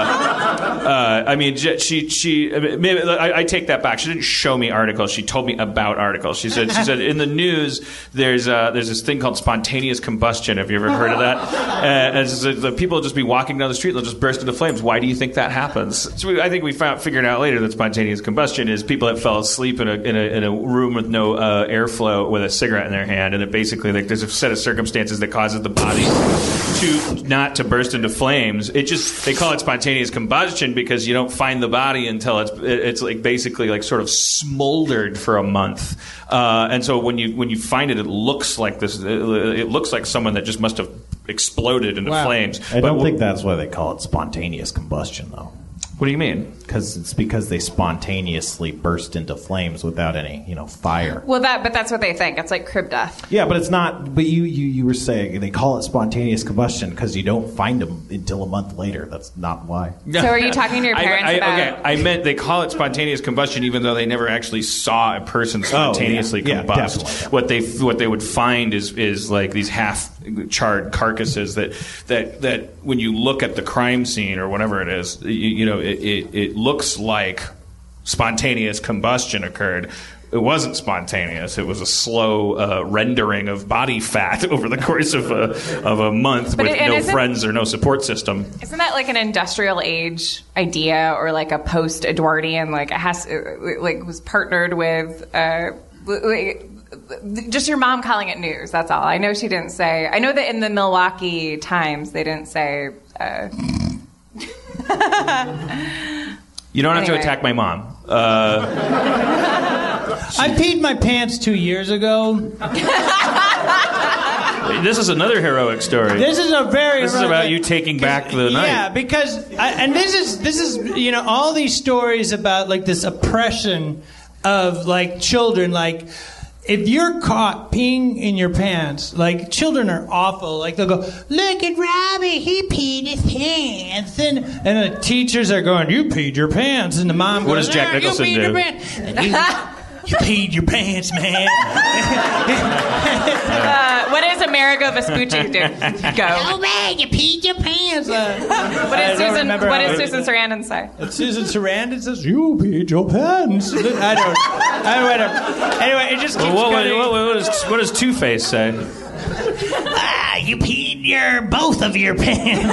uh, I mean, she she. Maybe, I, I take that back. She didn't show me articles. She told me about articles. She said she said in the news there's uh, there's this thing called spontaneous combustion. Have you ever heard of that? Uh, and so the people will just be walking down the street, they'll just burst into flames. Why do you think that happens? So we, I think we found figured out later that spontaneous combustion is people that fell asleep in a in a, in a room with no uh, airflow with a cigarette in their hand, and it basically like there's a set of circumstances that causes the body to not to burst into flames. It just they call it spontaneous combustion because you don't find the body until it's it's like basically like sort of smoldered for a month, uh, and so when you when you find it, it looks like this. It, it looks like someone that just must have exploded into Wow. flames. I don't But- think that's why they call it spontaneous combustion, though. What do you mean? Because it's because they spontaneously burst into flames without any, you know, fire. Well, that, but that's what they think. It's like crib death. Yeah, but it's not. But you, you, you were saying they call it spontaneous combustion because you don't find them until a month later. That's not why. So are you talking to your I- parents I, about? Okay, I meant they call it spontaneous combustion, even though they never actually saw a person spontaneously yeah. Yeah, combust. definitely. What they what they would find is is like these half charred carcasses that that that when you look at the crime scene or whatever it is, you, you know, it, it it looks like spontaneous combustion occurred. It wasn't spontaneous. It was a slow uh, rendering of body fat over the course of a of a month But with it- and no isn't- friends or no support system. Isn't that like an industrial age idea or like a post Edwardian? Like it has, like was partnered with. Uh, like, just your mom calling it news. That's all. I know she didn't say. I know that in the Milwaukee Times they didn't say. Uh, You don't have Anyway. to attack my mom. Uh, I peed my pants two years ago. this is another heroic story. This is a very. This is about you taking back the night. Yeah, because I, and this is this is you know all these stories about like this oppression of like children like. If you're caught peeing in your pants, like children are awful. Like they'll go, "Look at Robbie, he peed his pants," and and the teachers are going, "You peed your pants," and the mom What goes, does Jack "Ah, you Nicholson peed do? your pants." And he's- You peed your pants, man. uh, what does Amerigo Vespucci do? Go. Oh man, you peed your pants. Uh, what does Susan? What does Susan Sarandon say? Susan Sarandon says, "You peed your pants." I don't. I don't. Whatever. Anyway, it just keeps what, what, going. what, what, does, what does Two-Face say? Ah, you peed your both of your pants.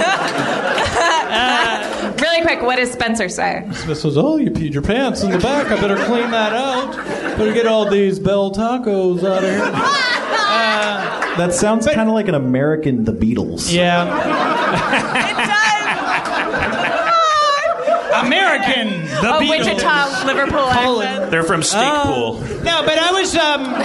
uh, really quick, what does Spencer say? Smith says, "Oh, you peed your pants in the back. I better clean that out. Better get all these Bell tacos out of here." Uh, that sounds kind of like an American The Beatles. Yeah. It does. American The oh, Beatles. Wichita, Liverpool accent. They're from Steakpool. Uh, no, but I was. Um,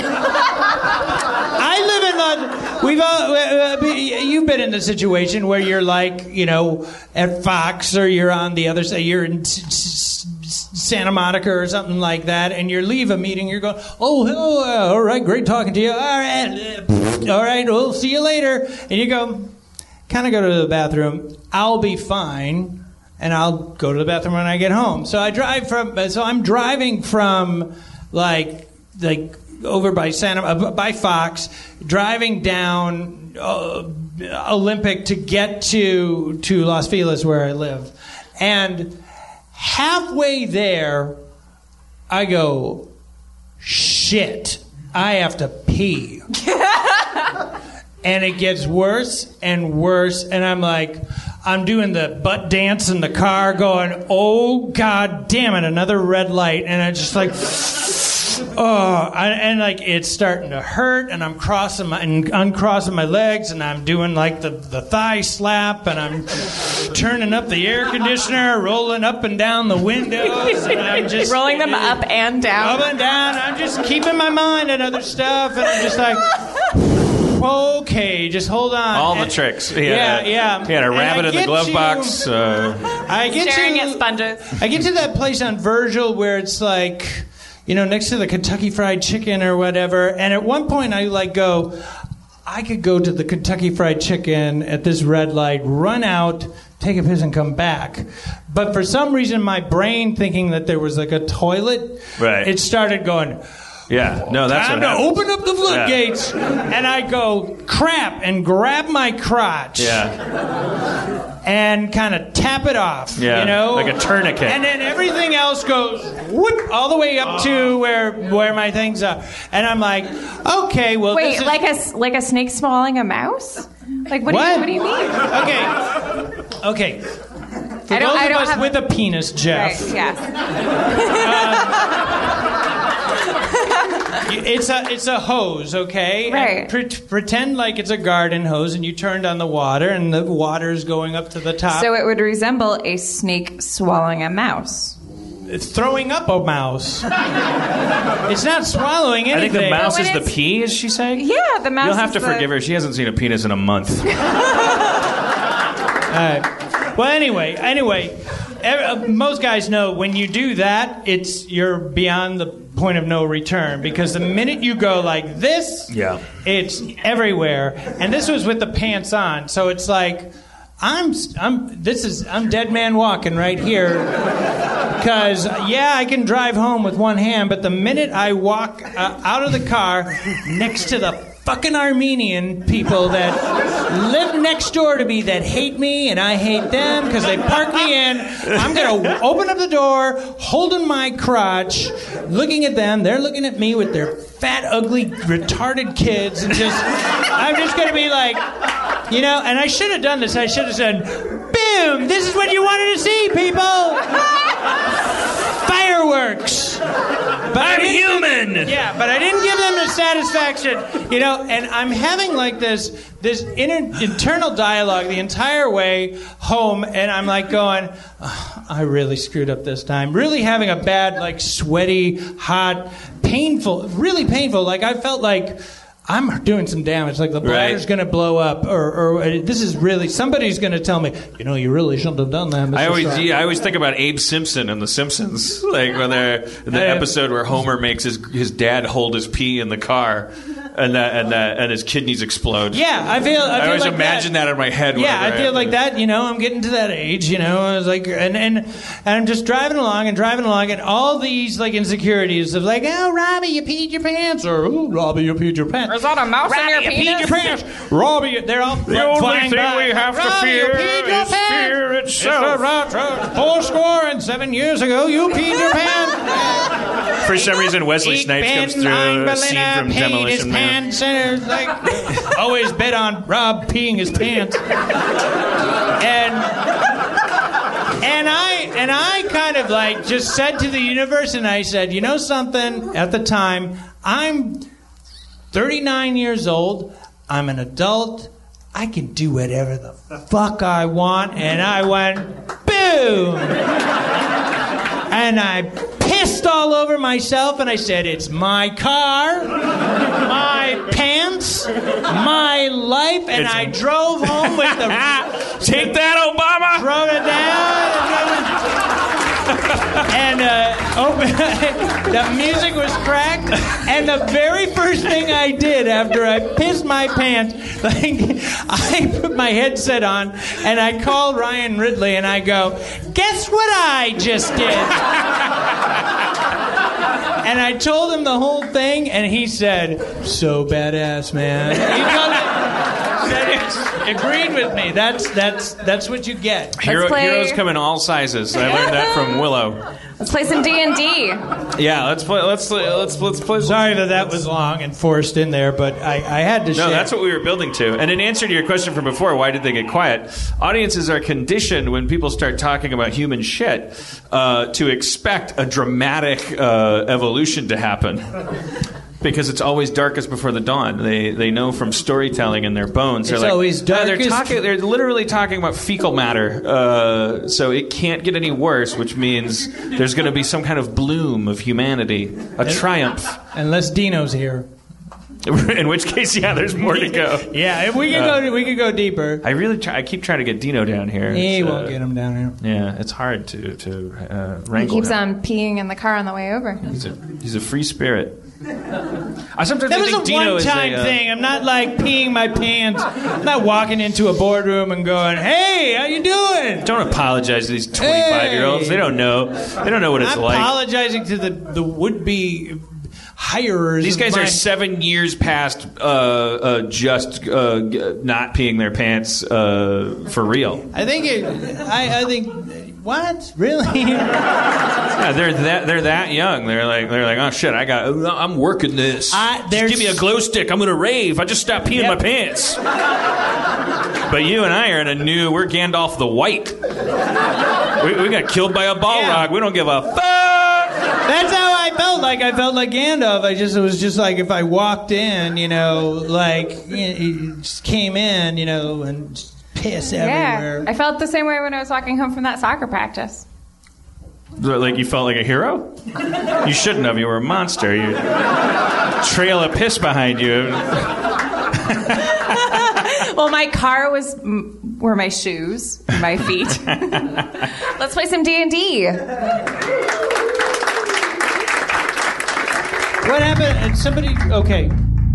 I live in London. We've all, uh, you've been in the situation where you're like, you know, at Fox, or you're on the other side. You're in S- S- Santa Monica or something like that, and you leave a meeting. You're going, oh, hello, uh, all right, great talking to you. All right, uh, all right, we'll see you later. And you go, kind of go to the bathroom. I'll be fine. And I'll go to the bathroom when I get home. So I drive from. So I'm driving from, like, like over by Santa, uh, by Fox, driving down uh, Olympic to get to to Los Feliz where I live, and halfway there, I go, shit, I have to pee. And it gets worse and worse, and I'm like, I'm doing the butt dance in the car going, oh, God damn it, another red light. And I'm just like, oh, I, and like it's starting to hurt, and I'm crossing my, and uncrossing my legs, and I'm doing like the, the thigh slap, and I'm turning up the air conditioner, rolling up and down the windows, and I'm just rolling them up and down. Up and down. I'm just keeping my mind on other stuff, and I'm just like, okay, just hold on. All the and, tricks. He yeah, had a, yeah. He had a rabbit in the glove you, box. Uh, I get staring to, at sponges. I get to that place on Virgil where it's like, you know, next to the Kentucky Fried Chicken or whatever. And at one point, I like go, I could go to the Kentucky Fried Chicken at this red light, run out, take a piss, and come back. But for some reason, my brain, thinking that there was like a toilet, right. it started going, yeah, no, that's time what to happens. open up the floodgates. Yeah. And I go, crap, and grab my crotch. Yeah. And kind of tap it off, yeah, you know? like a tourniquet. And then everything else goes whoop, all the way up to where where my things are. And I'm like, okay, well, wait, this is... like a like a snake swallowing a mouse? Like what? What? Do you, what do you mean? Okay, okay. For I don't, those I of don't us have with a penis, Jeff. Right, yes. uh, it's a it's a hose, okay? Right. Pre- pretend like it's a garden hose, and you turned on the water, and the water's going up to the top. So it would resemble a snake swallowing a mouse. It's throwing up a mouse. It's not swallowing anything. I think the mouse is the it's- pee, is she saying? Yeah, the mouse. You'll have is to the... forgive her. She hasn't seen a penis in a month. All right. Well, anyway, anyway, ev- uh, most guys know when you do that, it's you're beyond the point of no return, because the minute you go like this, yeah, it's everywhere. And this was with the pants on, so it's like I'm I'm this is I'm dead man walking right here. Because, yeah, I can drive home with one hand, but the minute I walk uh, out of the car next to the fucking Armenian people that live next door to me that hate me and I hate them because they park me in, I'm going to open up the door, holding my crotch, looking at them. They're looking at me with their fat, ugly, retarded kids, and just, I'm just going to be like, you know, and I should have done this. I should have said, boom, this is what you wanted to see, people. Fireworks. But I'm human. Yeah, but I didn't give them the satisfaction, you know. And I'm having like this this inner, internal dialogue the entire way home, and I'm like going, oh, I really screwed up this time. Really having a bad, like sweaty, hot, painful, really painful. Like I felt like I'm doing some damage, like the bladder's Right. going to blow up, or, or uh, this is really, somebody's going to tell me, you know, you really shouldn't have done that, Mister I always, Starr. yeah, I always think about Abe Simpson and The Simpsons, like when they're the Yeah. episode where Homer makes his his dad hold his pee in the car, and that and that and his kidneys explode. Yeah, I feel. I, I feel always like imagine that. that in my head. Yeah, I whenever feel like that. You know, I'm getting to that age. You know, I was like, and and, and I'm just driving along and driving along, and all these like insecurities of like, oh, Robbie, you peed your pants, or oh, Robbie, you peed your pants. Is that a mouse Robbie, in your you penis? peed your pants. Robbie, they're all The only flying thing by. we have to Robbie, fear you peed your is pants. fear itself. It's a, uh, four score and seven years ago, you peed your pants. For some reason, Wesley Ich Snipes comes bin through ein a scene Berliner, from peed his Demolition Man. pants, and it's like always bet on Rob peeing his pants. And and I and I kind of like just said to the universe, and I said, you know something? At the time, I'm thirty-nine years old. I'm an adult. I can do whatever the fuck I want. And I went, boom! And I pissed all over myself, and I said, it's my car, my pants, my life, and It's- I drove home with the... Take that, Obama! Drove it down, and uh, open, the music was cracked, and the very first thing I did after I pissed my pants, like, I put my headset on, and I called Ryan Ridley, and I go, guess what I just did? And I told him the whole thing, and he said, so badass, man. He told me, said it, agreed with me. That's that's that's what you get. Hero, play- heroes come in all sizes. I learned that from Willow. Let's play some D and D. Yeah, let's play. Let's let's let's play. Sorry that that was long and forced in there, but I, I had to No, share. that's what we were building to. And in answer to your question from before, why did they get quiet? Audiences are conditioned when people start talking about human shit uh, to expect a dramatic uh, evolution to happen. Because it's always darkest before the dawn. They they know from storytelling in their bones. It's they're like, always "Ah, they're darkest- talking. They're literally talking about fecal matter. Uh, so it can't get any worse, which means there's going to be some kind of bloom of humanity, a triumph. Unless Dino's here. In which case, yeah, there's more to go. Yeah, if we could Uh, go, we could go deeper. I really try. I keep trying to get Dino down here. He It's, won't uh, get him down here. Yeah, it's hard to to uh, He wrangle keeps him. on peeing in the car on the way over. He's a he's a free spirit. I sometimes That I was think a Dino is one-time a, uh, thing. I'm not like peeing my pants. I'm not walking into a boardroom and going, "Hey, how you doing?" Don't apologize to these twenty-five-year-olds. Hey. They don't know. They don't know what it's I'm like. apologizing to the, the would-be hirers. These of guys my- are seven years past uh, uh, just uh, g- not peeing their pants uh, for real. I think it. I, I think. What? Really? Yeah, they're that they're that young. They're like they're like, oh shit, I got. I'm working this. I- Just there's- give me a glow stick. I'm gonna rave. I just stopped peeing Yep. my pants. But you and I are in a new. We're Gandalf the White. We, we got killed by a Balrog. Yeah. We don't give a fuck. That's how I felt. Like I felt like Gandalf. I just it was just like if I walked in, you know, like you know, just came in, you know, and just piss everywhere. Yeah, I felt the same way when I was walking home from that soccer practice. Like you felt like a hero? You shouldn't have. You were a monster. You trail of piss behind you. Well, my car was m- were my shoes, my feet. Let's play some D and D. What happened? And somebody. Okay.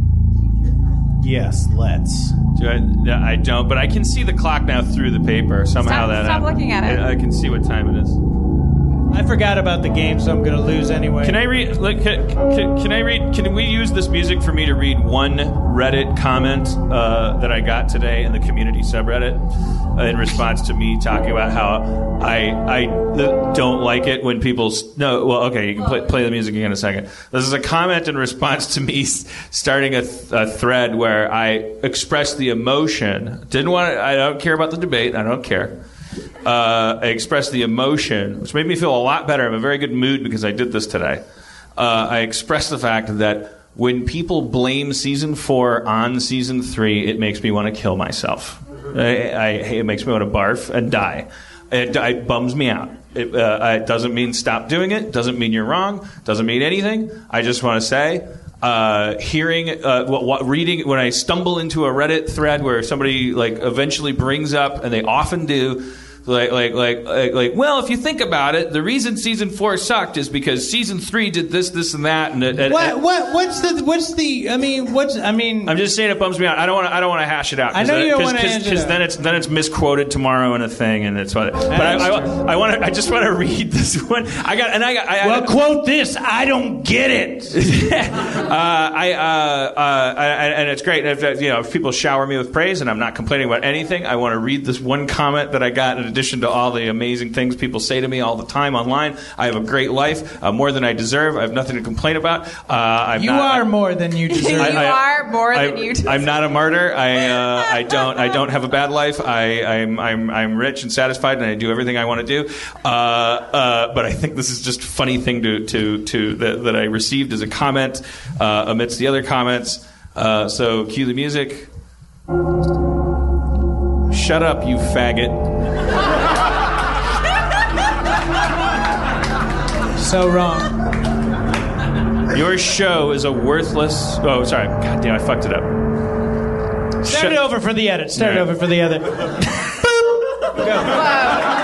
Yes, let's. Do I, no, I don't, but I can see the clock now through the paper. Somehow Stop- that stop happened. looking at it. I, I can see what time it is. I forgot about the game, so I'm going to lose anyway. Can I read? Like, can, can, can I read? Can we use this music for me to read one Reddit comment uh, that I got today in the community subreddit uh, in response to me talking about how I I uh, don't like it when people s- no. Well, okay, you can play, play the music again in a second. This is a comment in response to me s- starting a, th- a thread where I expressed the emotion. Didn't want. I don't care about the debate. I don't care. Uh, I expressed the emotion, which made me feel a lot better. I'm in a very good mood because I did this today. Uh, I expressed the fact that when people blame season four on season three, it makes me want to kill myself. I, I, it makes me want to barf and die. It, it bums me out. It, uh, it doesn't mean stop doing it. Doesn't mean you're wrong. Doesn't mean anything. I just want to say, uh, hearing, uh, what, what, reading, when I stumble into a Reddit thread where somebody like eventually brings up, and they often do, like, like, like, like, like, well, if you think about it, the reason season four sucked is because season three did this, this, and that. And, and What? What? What's the? What's the? I mean, what's? I mean, I'm just saying it bums me out. I don't want to. I don't want to hash it out. I know you don't wanna hash it because out. then it's then it's misquoted tomorrow in a thing, and it's what. But I, I, I want to. I just want to read this one. I got and I got. I, well, I, quote this. I don't get it. uh, I, uh, uh, I, and it's great. If, you know, if people shower me with praise, and I'm not complaining about anything, I want to read this one comment that I got in addition to all the amazing things people say to me all the time online. I have a great life, uh, more than I deserve. I have nothing to complain about. Uh, I'm you not, are I, more than you deserve. you I, I, are more I, than you deserve. I'm not a martyr. I uh, I don't I don't have a bad life. I I'm I'm I'm rich and satisfied, and I do everything I want to do. Uh, uh, but I think this is just a funny thing to to to that, that I received as a comment uh, amidst the other comments. Uh, so cue the music. Shut up, you faggot. So wrong. Your show is a worthless... Oh, sorry. God damn, I fucked it up. Start Shut- it over for the edit. Start it All right. over for the edit. Boop. Go.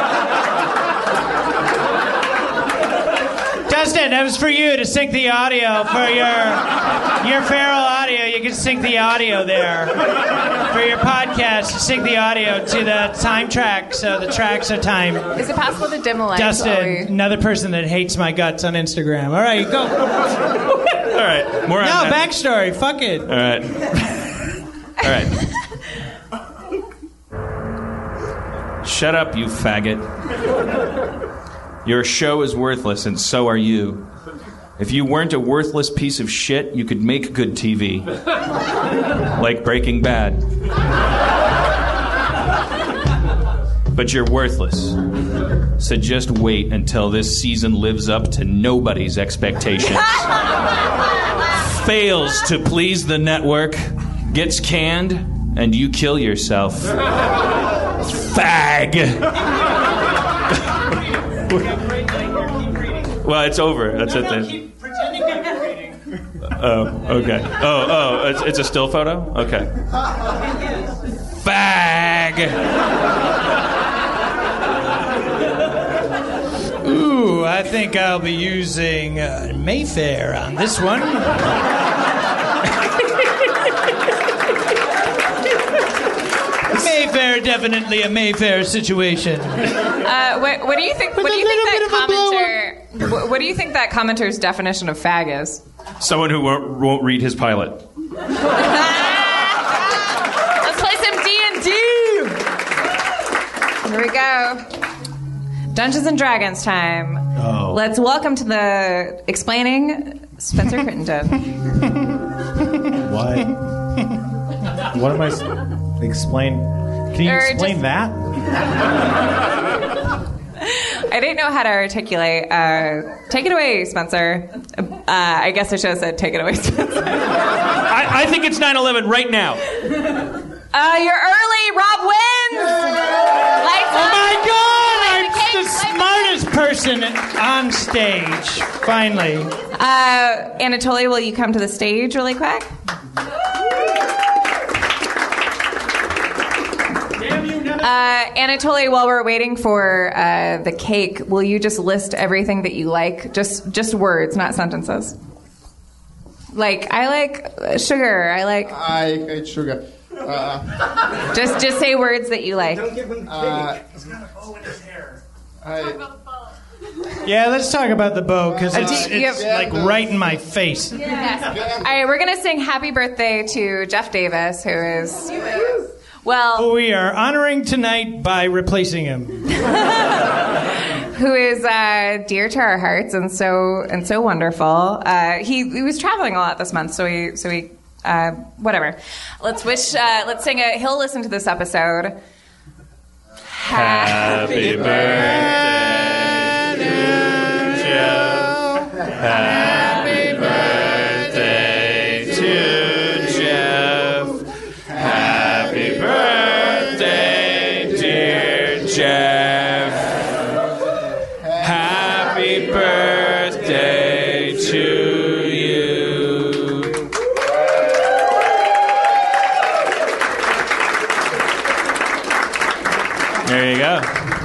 Dustin, that was for you to sync the audio for your your feral audio. You can sync the audio there for your podcast. Sync the audio to the time track, so the tracks are timed. Is it possible to dim the lights? while Dustin, we- another person that hates my guts on Instagram. All right, go. All right. More on No, that. backstory. Fuck it. All right. All right. Shut up, you faggot. Your show is worthless, and so are you. If you weren't a worthless piece of shit, you could make good T V. Like Breaking Bad. But you're worthless. So just wait until this season lives up to nobody's expectations. Fails to please the network, gets canned, and you kill yourself. Fag! Well, it's over. That's it then. Oh, okay. Oh, oh, it's, it's a still photo? Okay. Fag! Ooh, I think I'll be using uh, Mayfair on this one. Mayfair, definitely a Mayfair situation. Uh, what, what do you think? What do you think that commenter? What, what do you think that commenter's definition of fag is? Someone who won't, won't read his pilot. Let's play some D and D. Here we go. Dungeons and Dragons time. Oh. Let's welcome to the explaining Spencer Crittenden. What? What am I? s- Explain. Can you Or explain just- that? I didn't know how to articulate. Uh, take it away, Spencer. Uh, I guess I should have said, take it away, Spencer. I, I think it's nine eleven right now. Uh, you're early. Rob wins. Lights Oh up. my God! Light I'm the cake, the light smartest person on stage. Finally. Uh, Anatoly, will you come to the stage really quick? Uh, Anatoly, while we're waiting for uh, the cake, will you just list everything that you like? Just just words, not sentences. Like, I like uh, sugar. I like. I hate sugar. Uh, Just just say words that you like. uh, I, Yeah, let's talk about the bow, because Uh, it's, do you it's have- like right in my face. Yes. All right, we're going to sing happy birthday to Jeff Davis, who is. Well, We are honoring tonight by replacing him. who is uh, dear to our hearts and so and so wonderful. Uh, he he was traveling a lot this month, so he so he uh, whatever. Let's wish. Uh, let's sing a. He'll listen to this episode. Happy birthday to Jeff. Happy birthday to Jeff. Happy birthday, dear Jeff. Happy birthday to you. There you go.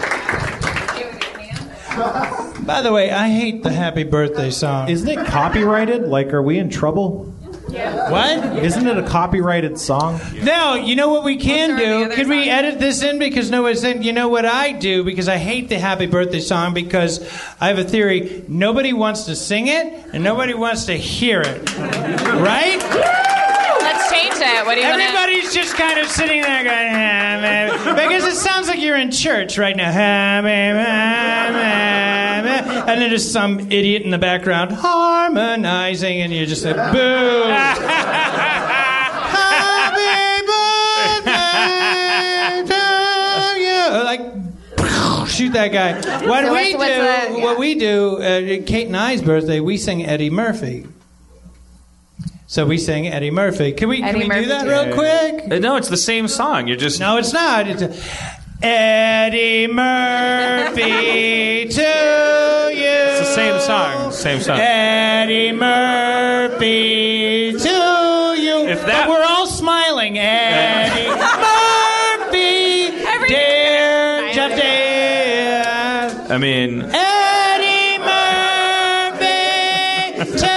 By the way, I hate the happy birthday song. Isn't it copyrighted? Like, are we in trouble? Yeah. What? Isn't it a copyrighted song? No, you know what we can do? Could we song? edit this in? Because no one's in. You know what I do? Because I hate the happy birthday song because I have a theory. Nobody wants to sing it and nobody wants to hear it. Right? Let's change it. What do you want? Everybody's just kind of sitting there going, ah, man. Because it sounds like you're in church right now. Ah, man, ah, man, man. And then there's some idiot in the background harmonizing, and you're just like, boo. Happy birthday to you. Like, shoot that guy. What So we what's- do, what's the- yeah. what we do, uh, Kate and I's birthday, we sing Eddie Murphy. So we sing Eddie Murphy. Can we, can Eddie we do Murphy that too. real quick? Uh, No, it's the same song. You're just No, it's not. It's a, Eddie Murphy to you. It's the same song. Same song. Eddie Murphy to you. If that- but we're all smiling. Eddie Murphy, dear Jeff Dave. I mean, Eddie Murphy to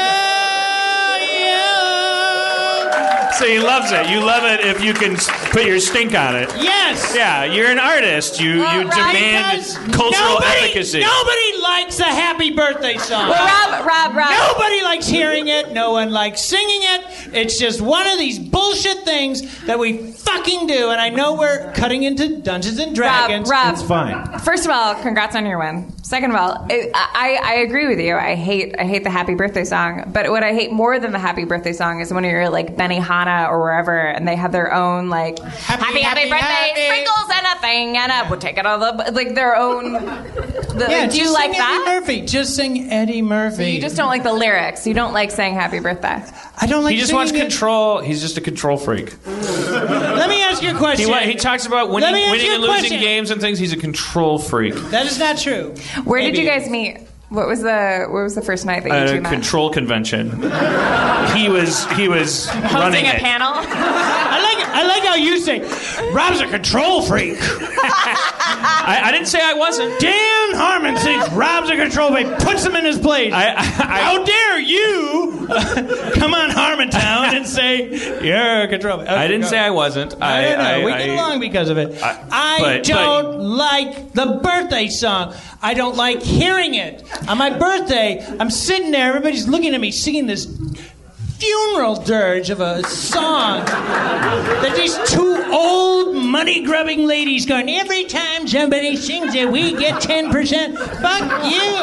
you. so he loves it. You love it if you can s- put your stink on it. Yes. Yeah, you're an artist. You Well, you right, demand Because cultural nobody, efficacy. Nobody likes a happy birthday song. Well, Rob, Rob, Rob. Nobody likes hearing it. No one likes singing it. It's just one of these bullshit things that we fucking do. And I know we're cutting into Dungeons and Dragons. Rob, Rob. It's fine. First of all, congrats on your win. Second of all, I, I, I agree with you. I hate I hate the happy birthday song. But what I hate more than the happy birthday song is when you're like Benihana or wherever, and they have their own like happy happy, happy, birthday happy. sprinkles and a thing and a we'll take it all the like their own. The, Yeah, do you just like sing that? Eddie Murphy. Just sing Eddie Murphy. You just don't like the lyrics. You don't like saying happy birthday. I don't like He just singing wants it. control. He's just a control freak. Let me ask you a question. He, wa- he talks about winning, Let me ask winning you a and losing question. games and things. He's a control freak. That is not true. Where did Maybe. you guys meet? What was the what was the first night that you At two a met? control convention. he was he was running Hosting a it. panel. I like I like how you say, Rob's a control freak. I, I didn't say I wasn't. Dan Harmon thinks Rob's a control freak, puts him in his place. I, I, How dare you come on Harmontown and say you're a control freak? Okay, I didn't go. say I wasn't. I, I don't know. I, we I, get along because of it. I- I, but- don't like the birthday song. I don't like hearing it. On my birthday, I'm sitting there, everybody's looking at me singing this funeral dirge of a song that these two old money-grubbing ladies going, every time somebody sings it, we get ten percent. Fuck you.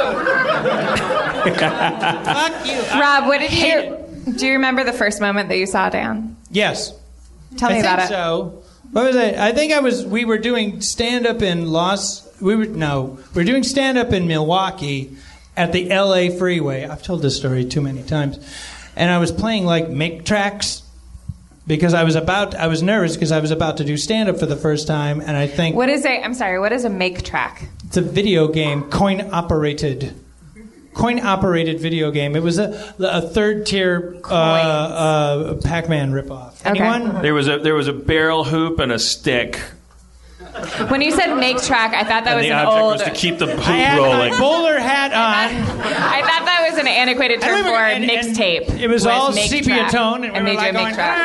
Fuck you. Rob, what did hate you do? You remember the first moment that you saw Dan? Yes. Tell me I about think it. so. What was it? I think I was. We were doing stand up in Los. We were no. We were doing stand up in Milwaukee at the L A freeway. I've told this story too many times, and I was playing like make tracks because I was about. I was nervous because I was about to do stand up for the first time, and I think What is a? I'm sorry. What is a make track? it's a video game, coin operated. Coin operated video game. It was a, a third tier uh, uh, Pac-Man ripoff. Okay. Anyone? There was a there was a barrel hoop and a stick. When you said make track, I thought that And was the an object old. was to keep the hoop I had rolling. my bowler hat on. I thought that was an antiquated I term remember- for and- and mixtape. It was all make sepia track. tone, and, we and were they like do make going, track.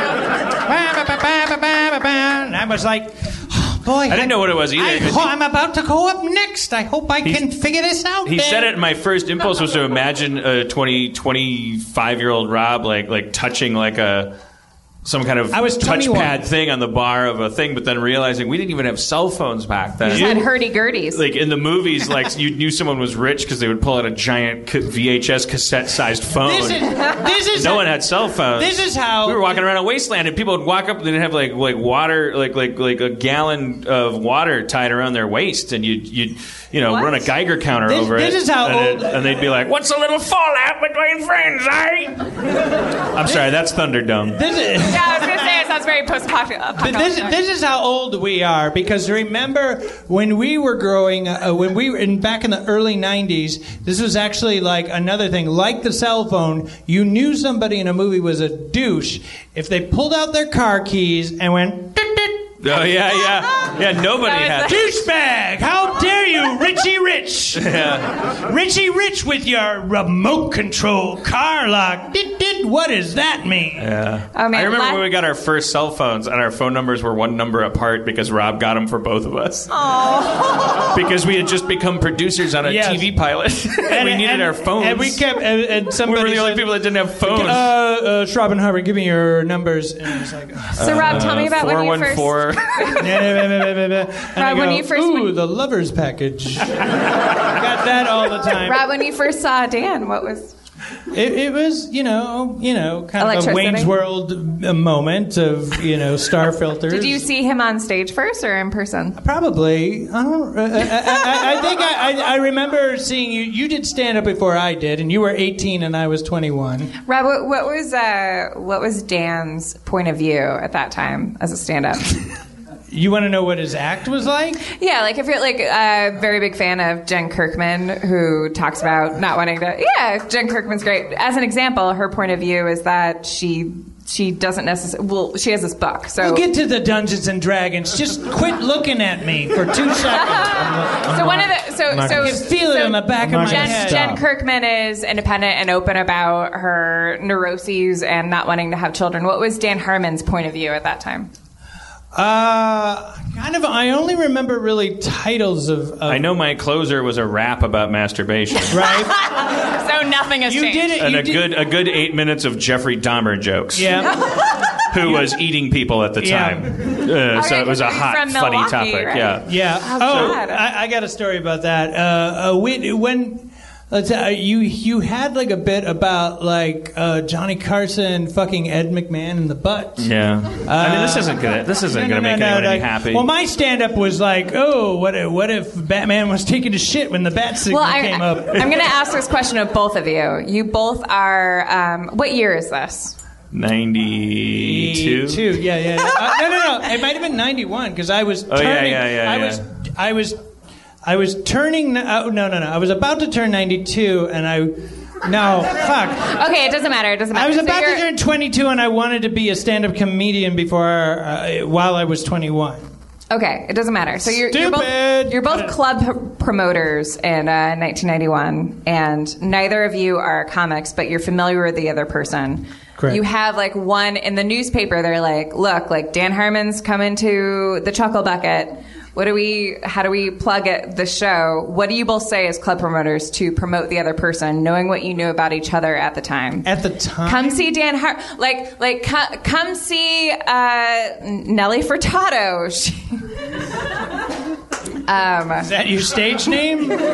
and I was like, oh, boy, I didn't know what it was either. I ho- I'm about to go up next. I hope I He's- can figure this out. He Ben. said it. My first impulse was to imagine a twenty, twenty-five year old Rob like like touching like a some kind of I was twenty-one. touchpad thing on the bar of a thing, but then realizing we didn't even have cell phones back then. You just had hurdy-gurdies. Like in the movies, like you knew someone was rich because they would pull out a giant ca- V H S cassette-sized phone. This is this is no how- one had cell phones. This is how we were walking around a wasteland, and people would walk up and they'd have like like water, like like like a gallon of water tied around their waist, and you you you know What? run a Geiger counter This- over this it. is how and old- it- and they'd be like, "What's a little fallout between friends, eh?" I'm sorry, that's Thunderdome. This is, Yeah, I was going to say it sounds very post-apocalyptic. But this, this is how old we are, because remember when we were growing, uh, when we were in back in the early nineties, this was actually like another thing. Like the cell phone, you knew somebody in a movie was a douche if they pulled out their car keys and went, "Dit, dit," Oh, yeah, yeah. Yeah, nobody had. Douchebag! How dare you, Richie Rich! Yeah. Richie Rich with your remote control car lock. Did, did, what does that mean? Yeah. Oh, man, I remember la- when we got our first cell phones and our phone numbers were one number apart because Rob got them for both of us. Oh. Because we had just become producers on a Yes. T V pilot. And, we needed and, our phones. And we kept, and, and we somebody were the only said, people that didn't have phones. Uh, uh, Schraub and Hubbard, give me your numbers. And I was like, uh, So, Rob, tell me about when you first... four one four. Rob, when you first... Ooh, the lover's package. Got that all the time. Rob, when you first saw Dan, what was... It, it was, you know, you know, kind of a Electricity? Wayne's World uh, moment of, you know, star filters. Did you see him on stage first or in person? Probably. I don't. Uh, I, I, I think I, I, I remember seeing you. You did stand up before I did, and you were eighteen and I was twenty-one. Rob, what, what was uh, what was Dan's point of view at that time as a stand-up? You want to know what his act was like? Yeah, like if you're like a very big fan of Jen Kirkman, who talks about not wanting to. Yeah, Jen Kirkman's great. As an example, her point of view is that she she doesn't necessarily. Well, she has this book. So we'll get to the Dungeons and Dragons. Just quit looking at me for two seconds. So one of the so not so gonna- You can feel it so in the back of my Jen, head. Jen Kirkman is independent and open about her neuroses and not wanting to have children. What was Dan Harmon's point of view at that time? Uh, kind of. I only remember really titles of. of I know my closer was a rap about masturbation. Right. So nothing has You changed. did it. And you a did, good a good eight minutes of Jeffrey Dahmer jokes. Yeah. Who was eating people at the Yeah. time. Uh, so Okay, it was a 'cause he's hot, from funny Milwaukee, topic. right? Yeah. Yeah. Oh, Oh, God. I, I got a story about that. Uh, uh, when, when let's uh, you you had like a bit about like uh, Johnny Carson fucking Ed McMahon in the butt. Yeah. I mean, this isn't gonna this isn't No, gonna no, make no, anyone no, any no. happy. Well, my stand-up was like, oh, what if, what if Batman was taking a shit when the bat signal Well, I, came up? I'm going to ask this question of both of you. You both are. Um, what year is this? ninety-two Two, yeah, yeah. yeah. Uh, no, no, no. It might have been ninety-one because I was Oh, yeah, turning. yeah, yeah, I yeah. was, I was, I was turning. Oh, no, no, no. I was about to turn ninety-two, and I. No, fuck. Okay, it doesn't matter. It doesn't matter. I was So about to you're- turn twenty-two, and I wanted to be a stand-up comedian before, uh, while I was twenty-one. Okay, it doesn't matter. So you're, you're both Stupid. you're both club p- promoters in uh, nineteen ninety-one, and neither of you are comics, but you're familiar with the other person. Correct. You have like one in the newspaper. They're like, look, like Dan Harmon's coming to the Chuckle Bucket. What do we? How do we plug it? The show. What do you both say as club promoters to promote the other person, knowing what you knew about each other at the time? At the time, Come see Dan Har like like co- come see uh, Nelly Furtado. She- um, is that your stage name? no,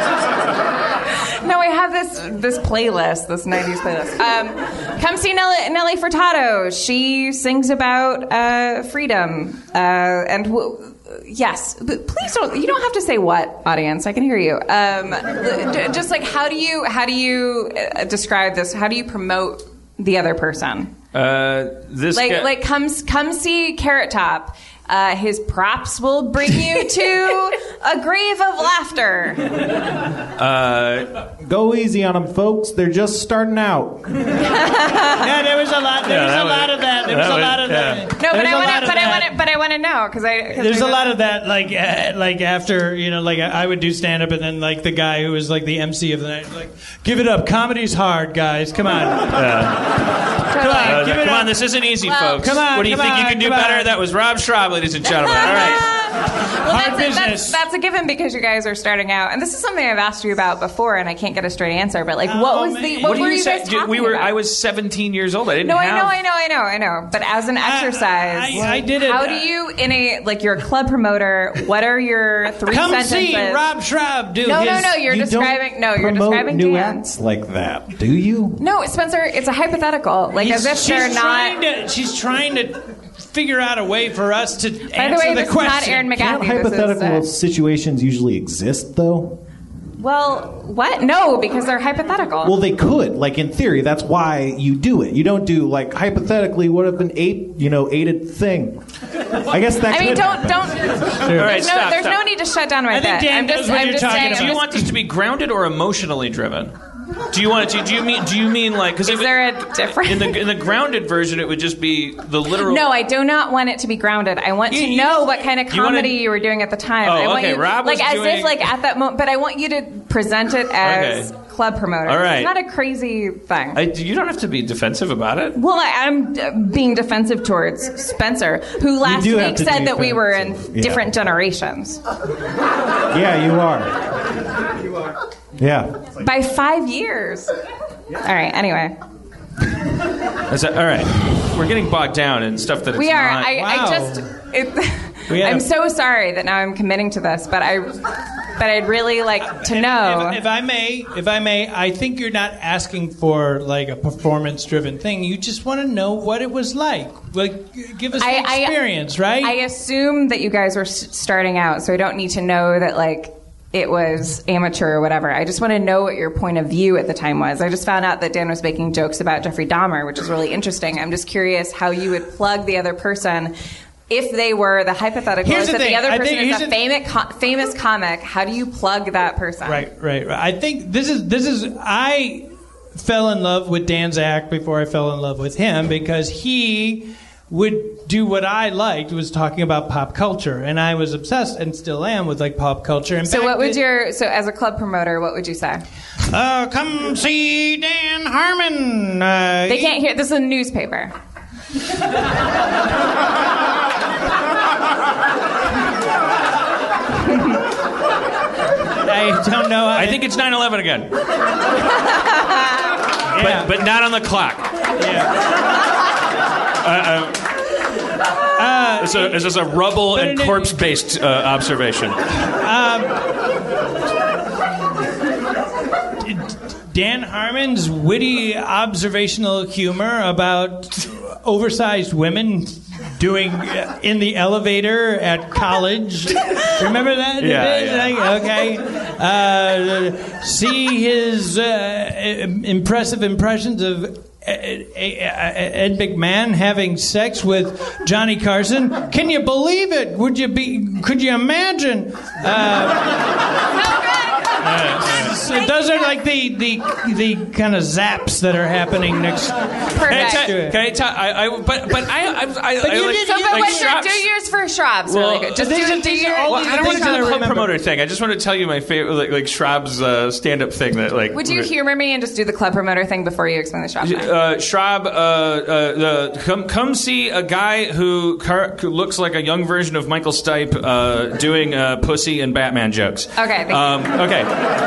I have this this playlist, this nineties playlist. Um, come see Nelly, Nelly Furtado. She sings about uh, freedom uh, and. W- Yes, but please don't. You don't have to say what, audience. I can hear you. Um, just like how do you how do you uh, describe this? How do you promote the other person? Uh, this Like guy- like come come see Carrot Top. Uh, his props will bring you to a grave of laughter. Uh, Go easy on them, folks. They're just starting out. Yeah, there was a lot. There Yeah, was that a was- lot of that. There was that a was- lot of yeah. that. No, but There's I a want lot to. of But I that. want to. But I want to know because I. Cause There's a lot of that, like, uh, like after you know, like I would do stand up, and then like the guy who was like the M C of the night, like, give it up, comedy's hard, guys, come on, come on, Uh, give it come up. on, this isn't easy, Well, folks. come on, what do you come think you on, can do come better? on. That was Rob Schraub, ladies and gentlemen. All right. Well, Hard that's a, business. that's, that's a given because you guys are starting out, and this is something I've asked you about before, and I can't get a straight answer. But like, what Oh, was man. the what, What do were you you say? guys Dude, talking we were. about? I was seventeen years old. I didn't No, I have. know, I know, I know, I know. But as an exercise, I- I did it, How uh, do you, in a like, you're a club promoter? What are your three Come sentences? see Rob Schraub do No, his. no, no. You're You describing. don't No, you're promote describing new Dan. acts like that, do you? No, Spencer. It's a hypothetical. Like He's- as if she's they're trying not. To, she's trying to figure out a way for us to By the answer way, the this is question. not Aaron Can't McGathy. This hypothetical is, uh, situations usually exist, though? well, what? No, because they're hypothetical. Well, they could. Like, in theory, that's why you do it. You don't do, like, hypothetically, what if an ape, you know, ate a thing? I guess that I mean, could don't happen. don't. All right, There's, no, stop. there's stop. no need to shut down my I think bet. Dan I'm just, knows what I'm you're just talking saying. about. Do you I'm want this to be grounded or emotionally driven? Do you want to? Do you mean? Do you mean like? Because is there a difference in the in the grounded version? It would just be the literal. No, I do not want it to be grounded. I want You- to you- know what kind of you wanna- comedy you were doing at the time. Oh, I want okay, you, Rob was like as doing- if like at that moment, but I want you to present it as Okay. club promoter. All right. It's not a crazy thing. I, you don't have to be defensive about it. Well, I, I'm uh, being defensive towards Spencer, who last do have week to said be that we were in defensive, yeah. different generations. Yeah, you are. You are. Yeah. By five years. All right, anyway. Is that, all right. We're getting bogged down in stuff that it's We are. not. I, I Wow. just. It, We had I'm a- so sorry that now I'm committing to this, but I, but I'd really like to know. If, if I may, if I may, I think you're not asking for like a performance-driven thing. You just want to know what it was like. Like, g- give us the I- I- experience, right? I assume that you guys were s- starting out, so I don't need to know that like it was amateur or whatever. I just want to know what your point of view at the time was. I just found out that Dan was making jokes about Jeffrey Dahmer, which is really interesting. I'm just curious how you would plug the other person. If they were the hypothetical, Here's is the that the thing. other I person think- is here's a the- famous co- famous comic, how do you plug that person? Right, right, right. I think this is this is I fell in love with Dan's act before I fell in love with him because he would do what I liked was talking about pop culture, and I was obsessed and still am with like pop culture. And So back what would then- your so as a club promoter, what would you say? Uh, come see Dan Harmon. Uh, They can't hear. This is a newspaper. I don't know. I think it's nine eleven again. Yeah. But, but not on the clock. Uh, uh, this, is a, this is a rubble but and it- corpse-based uh, observation. Dan Harmon's witty observational humor about oversized women doing uh, in the elevator at college. Remember that? Yeah, It is, yeah. like, okay. Uh, see his uh, im- impressive impressions of Ed, Ed McMahon having sex with Johnny Carson. Can you believe it? Would you be? Could you imagine? Uh, So those are like the, the the kind of zaps that are happening next. Can I Perfect. tell? Can I tell? I, I but but I I, I, But I you like, did- So, you- but like what's your, Schraub's- do yours for Schraub's Well, really good. Just these do, are- do these are your, all Well, the I don't want to things do I the club remember. promoter thing. I just want to tell you my favorite, like, like Schraub's uh, stand-up thing. That like. Would you humor me and just do the club promoter thing before you explain the Schraub thing? Uh, Schraub, uh, uh, the, come come see a guy who, car, who looks like a young version of Michael Stipe uh, doing uh, pussy and Batman jokes. Okay, thank you. Um, okay.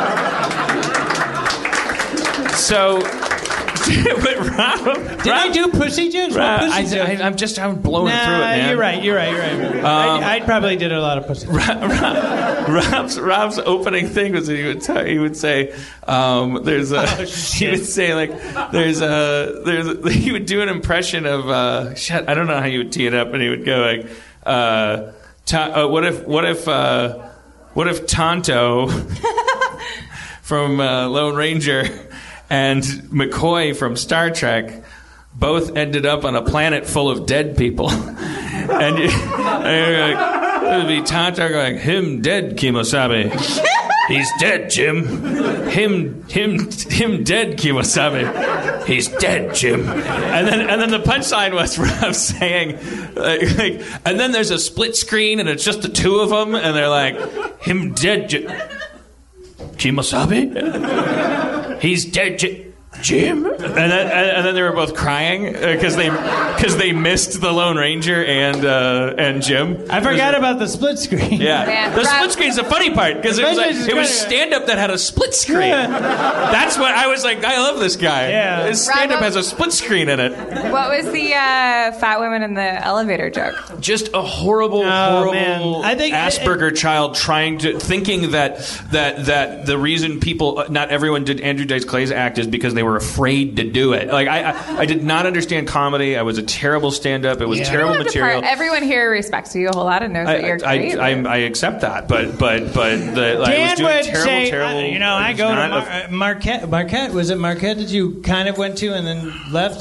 So, but Rob, Did I do pussy jokes? What Rob, pussy I, jokes? I, I'm just I'm blowing Nah, through it, man. you're right. You're right. You're right. You're right. Um, I, I probably did a lot of pussy. Rob, Rob's, Rob's opening thing was that he would tell, he would say um, there's a Oh, he would say like there's a there's a, he would do an impression of uh, shit I don't know how you would tee it up and he would go like uh, ta- uh, what if what if uh, what if Tonto from uh, Lone Ranger and McCoy from Star Trek both ended up on a planet full of dead people. and, you, and you're like, it would be Tonto going, him dead, Kimosabe. He's dead, Jim. Him, him, him dead, Kimosabe. He's dead, Jim. And then, and then the punchline was Rob saying, like, like, and then there's a split screen and it's just the two of them, and they're like, him dead, Jim. Kimosabe? He's dead, Jim. Jim? And then, and then they were both crying because they because they missed the Lone Ranger and uh, and Jim. I forgot about the split screen. Yeah, Man, the Rob- split screen's the funny part because it was like, it was stand up that had a split screen. That's what I was like. I love this guy. Yeah. His stand up Rob- has a split screen in it. What was the uh, fat women in the elevator joke? Just a horrible, Oh, horrible man. I think- Asperger child trying to thinking that that that the reason people not everyone did Andrew Dice Clay's act is because they were afraid to do it. Like I, I, I did not understand comedy. I was a terrible stand-up. It was Yeah. terrible You don't have to material. part- Everyone here respects you a whole lot and knows I, that you're I, great. I, I accept that, but but but the like, I was Dan doing would terrible, say, terrible. uh, you know, it I was go to not Mar- a- uh, Marquette. Marquette was it Marquette that you kind of went to and then left?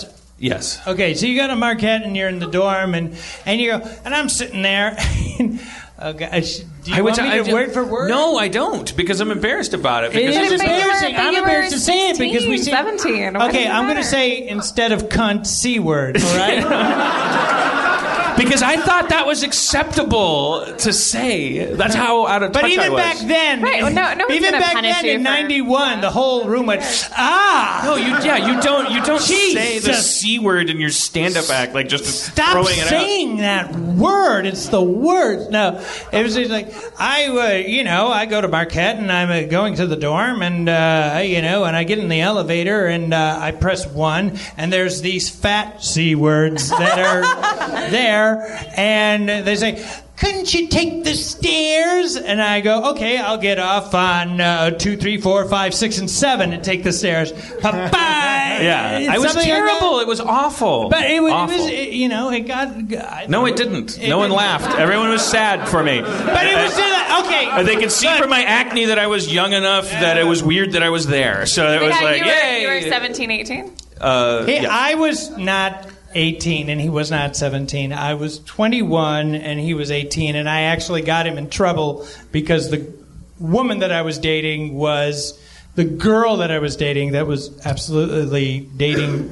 Yes. Okay, so you go to Marquette and you're in the dorm, and, and you go, and I'm sitting there. And, okay, do you I want would, me I, to I, word for word? No, I don't, because I'm embarrassed about it. It Because is it's embarrassing. I'm embarrassed to say it because we see. seventeen. What Okay, does it I'm going to matter? say instead of cunt, C word, all right? Because I thought that was acceptable to say. That's how out of touch But even I was. back then, Right, well, no- no one's even gonna back punish then you in for- ninety-one, the whole room went, ah! No, you yeah, you don't you don't say the Jesus. C word in your stand-up act like just Stop throwing it out. saying that word. It's the word. No, it was just like I, uh, you know, I go to Marquette and I'm uh, going to the dorm, and uh, you know, and I get in the elevator and uh, I press one, and there's these fat C words that are there, and they say, couldn't you take the stairs? And I go, okay, I'll get off on uh, two, three, four, five, six, and seven and take the stairs. Bye. Yeah, It's I was something like terrible. that. It was awful. But it was, it awful. was it, you know, it got. I No, it didn't. It no one didn't. laughed. Everyone was sad for me. But it was just like, okay. Uh, They could see but- from my acne that I was young enough that it was weird that I was there. So it Wait, was how- like, you, were, yay! you were seventeen, eighteen? Uh, Hey, yeah. I was not eighteen and he was not seventeen. I was twenty-one and he was eighteen, and I actually got him in trouble because the woman that I was dating was the girl that I was dating that was absolutely dating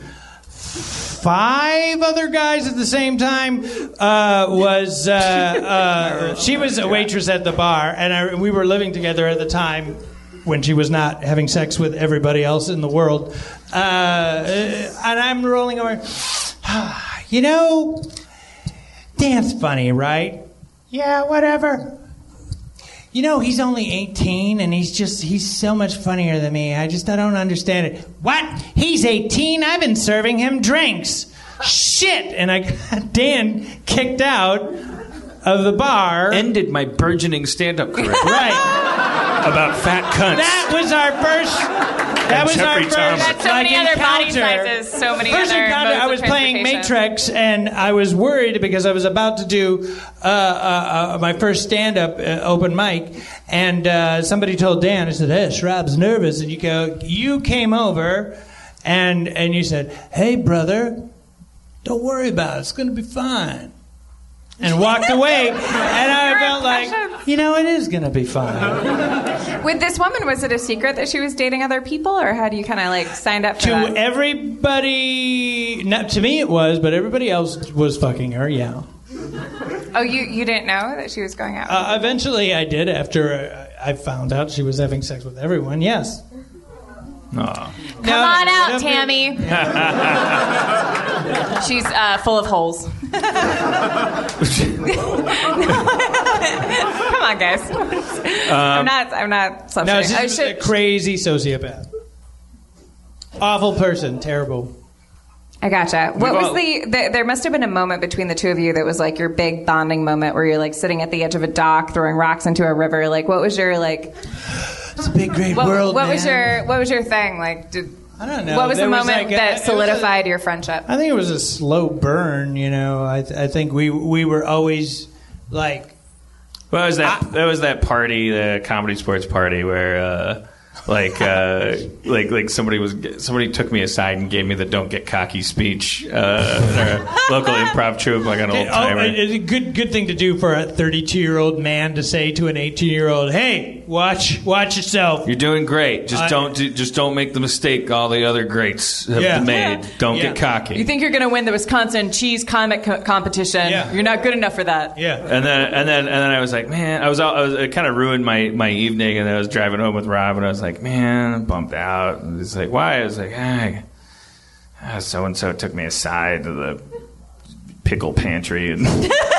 five other guys at the same time uh, was uh, uh, she was a waitress at the bar, and I, we were living together at the time when she was not having sex with everybody else in the world. Uh, and I'm rolling over. You know, Dan's funny, right? Yeah, whatever. You know, he's only eighteen, and he's just, he's so much funnier than me. I just, I don't understand it. What? He's eighteen? I've been serving him drinks. Shit! And I got Dan kicked out of the bar. Ended my burgeoning stand-up career. Right. About fat cunts. That was our first. That And was our Jeffrey first. Thompson. That's so like, many other body encounter. sizes, so many First other encounter, modes I of was playing transportation. Matrix, and I was worried because I was about to do uh, uh, uh, my first stand-up uh, open mic, and uh, somebody told Dan, I said, "Hey, Shrab's nervous," and you go, you came over, and and you said, "Hey, brother, don't worry about it. It's going to be fine." And walked away, and I Your felt like, you know, it is going to be fine. With this woman, was it a secret that she was dating other people, or how do you kind of like signed up for To that? everybody, not to me it was, but everybody else was fucking her, yeah. Oh, you you didn't know that she was going out? Uh, eventually I did after I found out she was having sex with everyone, yes. Aw. Come No, on no, out, no, Tammy. She's uh, full of holes. Come on, guys. I'm not. I'm not. No, No, she's I just a should, crazy sociopath. Awful person, terrible. I gotcha. What We've was all- the, the? There must have been a moment between the two of you that was like your big bonding moment, where you're like sitting at the edge of a dock, throwing rocks into a river. Like, what was your like? It's a big, great What, world, what was man. your What was your thing? Like, did, I don't know. what was There the was moment like a- it that was a- solidified your friendship? I think it was a slow burn, you know. I, th- I think we we were always like... Well, it was that that was that party, the comedy sports party, where uh, like uh, like like somebody was somebody took me aside and gave me the "Don't get cocky" speech. Uh, at our local improv troupe, like an old Oh, timer. it's a good good thing to do for a thirty-two-year-old man to say to an eighteen-year-old, "Hey, watch watch yourself." You're doing great. Just I- don't do, just don't make the mistake all the other greats have Yeah. made. Don't Yeah. get cocky. You think you're going to win the Wisconsin cheese comic co- competition? Yeah. You're not good enough for that. Yeah. And then and then and then I was like, man, I was, all, I was it kind of ruined my, my evening. And then I was driving home with Rob, and I was like, man, I'm bummed out. And he's like, why? I was like, ah, so and so took me aside to the pickle pantry and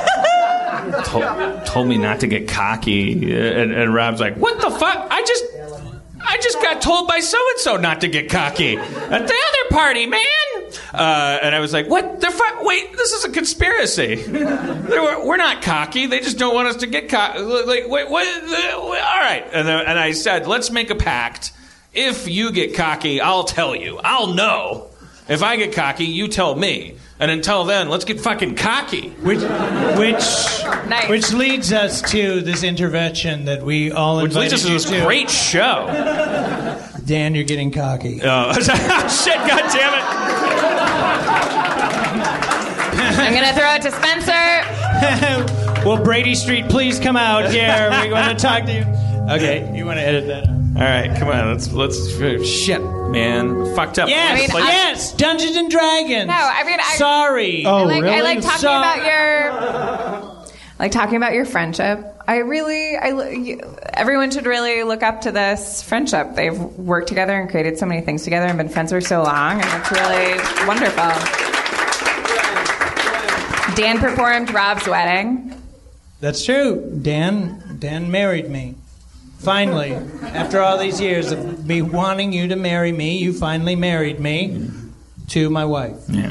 told, told me not to get cocky. And, and Rob's like, what the fuck? I just I just got told by so and so not to get cocky at the other party, man. Uh, and I was like, what the fuck? Wait, this is a conspiracy. They were, we're not cocky. They just don't want us to get cocky. Like, wait, what? All right. And, then, and I said, let's make a pact. If you get cocky, I'll tell you. I'll know. If I get cocky, you tell me. And until then, let's get fucking cocky. Which, which, Nice. which leads us to this intervention that we all Which leads invited us to you this to. great show. Dan, you're getting cocky. Oh, shit, God damn it. I'm going to throw it to Spencer. Will Brady Street please come out here? We want to talk to you. Okay, you want to edit that out. All right, come on. Let's let's shit, man. Fucked up. Yes, I mean, like, I- yes, Dungeons and Dragons. No, I mean, I, sorry. Oh, I like, really? I like talking Sorry. about your, I like talking about your friendship. I really, I you- everyone should really look up to this friendship. They've worked together and created so many things together and been friends for so long, and it's really wonderful. Dan performed Rob's wedding. That's true. Dan, Dan married me. Finally, after all these years of me wanting you to marry me, you finally married me to my wife. Yeah.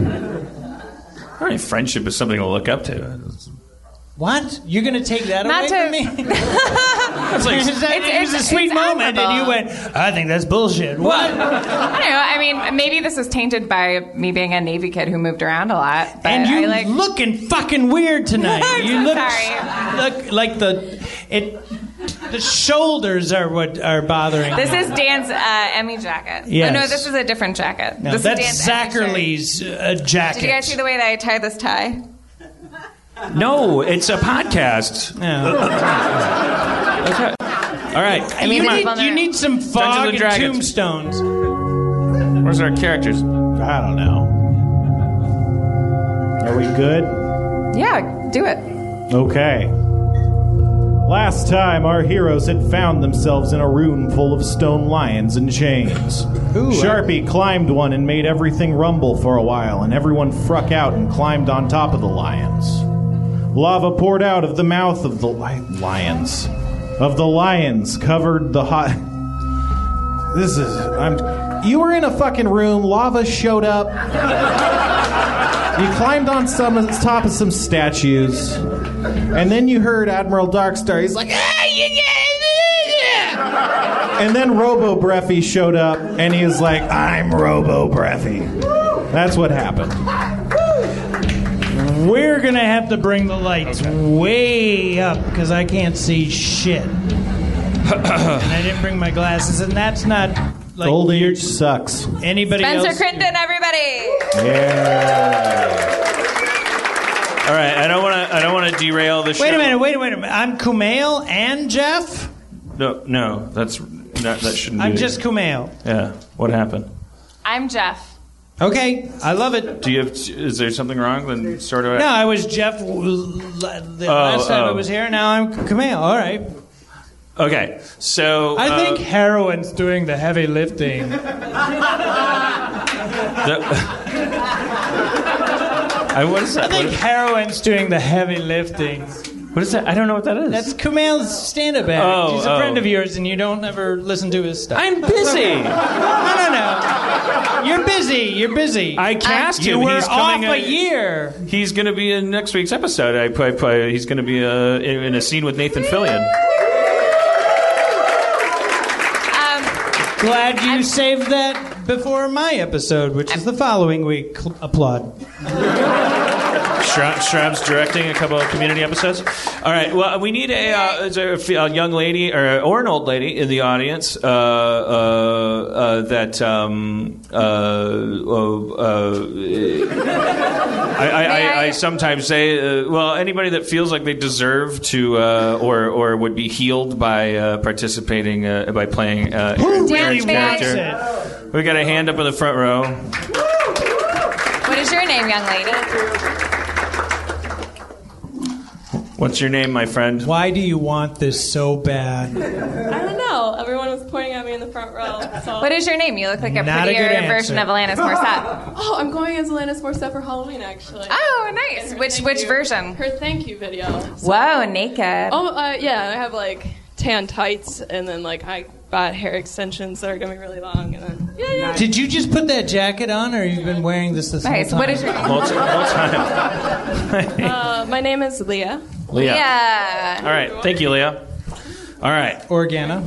I mean, friendship is something to look up to. What? You're going to take that Not away to- from me? It's like, It's- it was a it's- sweet it's moment, and you admirable. went, I think that's bullshit. What? I don't know. I mean, maybe this is tainted by me being a Navy kid who moved around a lot. But And you I like. looking fucking weird tonight. I'm you so look, sorry. look like the it. The shoulders are what are bothering This me. is Dan's uh, Emmy jacket. Yes. Oh, no, this is a different jacket. No, this that's is Dan's Emmy Zacherle's uh, jacket. shirt. Did you guys see the way that I tied this tie? no, it's a podcast. No. Okay. All right. I mean, you, come need, on. you need some Dungeons fog and and Dragons. tombstones. Where's our characters? I don't know. Are we good? Yeah, do it. Okay. Last time, our heroes had found themselves in a room full of stone lions and chains. Ooh, Sharpie climbed one and made everything rumble for a while, and everyone fruck out and climbed on top of the lions. Lava poured out of the mouth of the li- lions. Of the lions covered the hot... This is... I'm... You were in a fucking room, lava showed up. You climbed on some top of some statues, and then you heard Admiral Darkstar. He's like, ah, yeah, yeah, yeah. And then Robo Breffy showed up, and he was like, I'm Robo Breffy. That's what happened. We're gonna have to bring the lights way up because I can't see shit. And I didn't bring my glasses, and that's not like Old age sucks. anybody Spencer else. Crittenden, everybody. Yeah. All right. I don't want to. I don't want to derail the show. Wait a minute, wait a minute. I'm Kumail and Jeff? No, no. That's that. That shouldn't. I'm be just Kumail. Yeah. What happened? I'm Jeff. Okay, I love it. Do you have? Is there something wrong? Then sort of. No, I was Jeff the last time oh. I was here. Now I'm Kumail. All right. Okay. So. I uh, think heroin's doing the heavy lifting. the- I was. I think heroin's doing the heavy lifting. What is that? I don't know what that is. That's Kumail's stand-up act. Oh, He's a oh. friend of yours, and you don't ever listen to his stuff. I'm busy. No, no, no. You're busy. You're busy. I cast you him. were He's off coming a year. He's going to be in next week's episode. I play. play he's going to be uh, in, in a scene with Nathan Fillion. Um, Glad you saved that before my episode, which is the following week. Cl- applaud. Shra- Shrab's directing a couple of community episodes. All right. Well, we need a, uh, is there a, f- a young lady or, or an old lady in the audience uh, uh, uh, that um, uh, uh, uh, I, I, I, I sometimes say, uh, well, anybody that feels like they deserve to uh, or or would be healed by uh, participating uh, by playing uh, Who Aaron's really wants character. it? We got a hand up in the front row. what is your name, young lady? What's your name, my friend? Why do you want this so bad? I don't know. Everyone was pointing at me in the front row. So. What is your name? You look like a Not a prettier good version answer. of Alanis Morissette. Oh, I'm going as Alanis Morissette for Halloween, actually. Oh, nice. Her Which thank which you- version? Her thank you video. So- Whoa, naked. Oh, uh, yeah. I have like tan tights, and then like I got hair extensions that are gonna be really long, and then yeah, yeah. Did you just put that jacket on, or you've been wearing this this Nice. whole time? What is your name? Whole t- whole time. Uh, my name is Leah. Leah. Yeah. All right. Thank you, Leah. All right. Organa.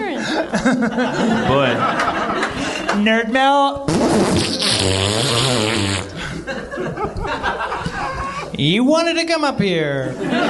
Boy. Nerd Mel. You wanted to come up here.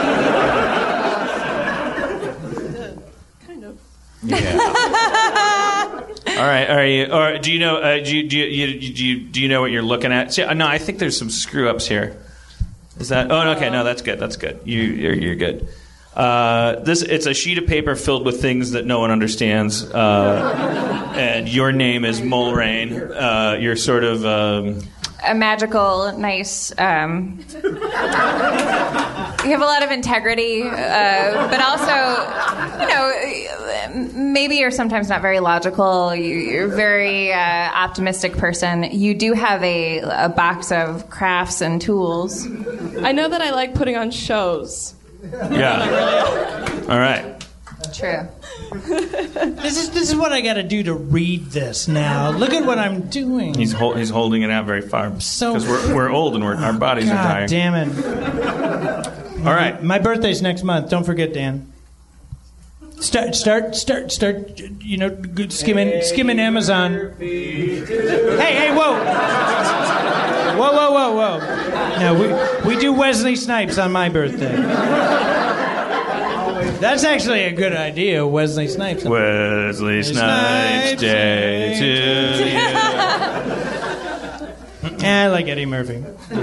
Kind of. Yeah. All right. Are you? Or do you know? Uh, do you do you, you, do you do you know what you're looking at? See, uh, no, I think there's some screw ups here. Is that? Oh, okay. No, that's good. That's good. You, you're, you're good. Uh, this it's a sheet of paper filled with things that no one understands. Uh, and your name is Mulrain. Uh, you're sort of um, a magical, nice. Um, you have a lot of integrity, uh, but also, you know, maybe you're sometimes not very logical. You, you're a very uh, optimistic person. You do have a, a box of crafts and tools. I know that I like putting on shows. Yeah. All right. True. This is this is what I got to do to read this now. Look at what I'm doing. He's hol- he's holding it out very far So- because we're we're old and we're, our bodies God are dying. damn it. All right. My birthday's next month. Don't forget, Dan. Start, start, start, start. You know, good skimming, skimming Amazon. Hey, hey, whoa, whoa, whoa, whoa, whoa. No, we we do Wesley Snipes on my birthday. That's actually a good idea, Wesley Snipes. Wesley Snipes, day to you. I like Eddie Murphy.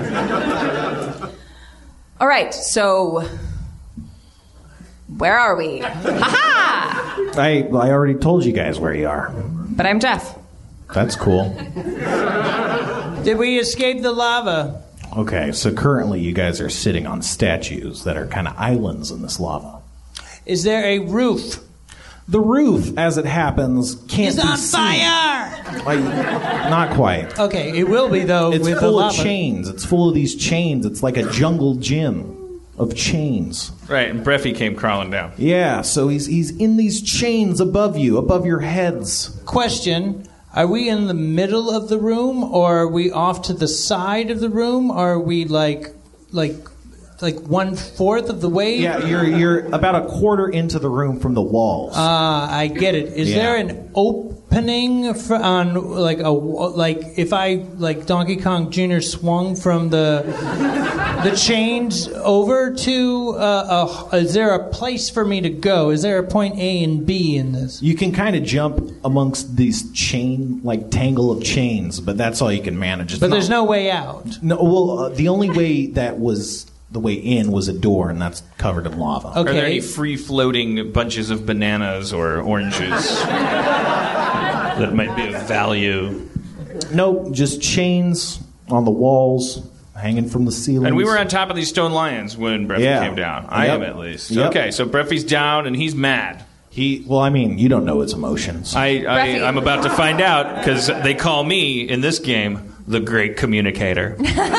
All right, so where are we? Ha-ha! I I already told you guys where you are. But I'm Jeff. That's cool. Did we escape the lava? Okay, so currently you guys are sitting on statues that are kind of islands in this lava. Is there a roof? The roof, as it happens, can't It's be on seen. fire! Like, not quite. Okay, it will be, though, It's with the full of lava. chains. It's full of these chains. It's like a jungle gym of chains. Right, and Breffy came crawling down. Yeah, so he's he's in these chains above you, above your heads. Question, are we in the middle of the room, or are we off to the side of the room, or are we like, like, like one-fourth of the way? Yeah, you're you're about a quarter into the room from the walls. Ah, I get it. Is Yeah. there an opening for, on like a like if I like Donkey Kong Junior swung from the the chains over to uh, a, is there a place for me to go? Is there a point A and B in this? You can kind of jump amongst these chain, like tangle of chains, but that's all you can manage. It's But not- there's no way out. No, well, uh, the only way that was the way in was a door, and that's covered in lava. Are there any free-floating bunches of bananas or oranges that might be of value? Nope, just chains on the walls, hanging from the ceiling. And we were on top of these stone lions when Breffy Yeah. came down. I Yep. am, at least. Yep. Okay, so Breffy's down and he's mad. He, well, I mean, you don't know his emotions. I, I, Breffy. I'm about to find out because they call me in this game the Great Communicator.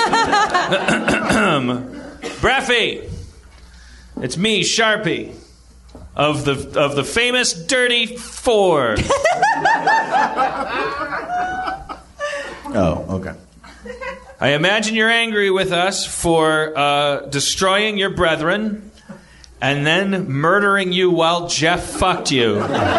Breffy, it's me, Sharpie, of the of the famous Dirty Four. Oh, okay. I imagine you're angry with us for uh, destroying your brethren and then murdering you while Jeff fucked you.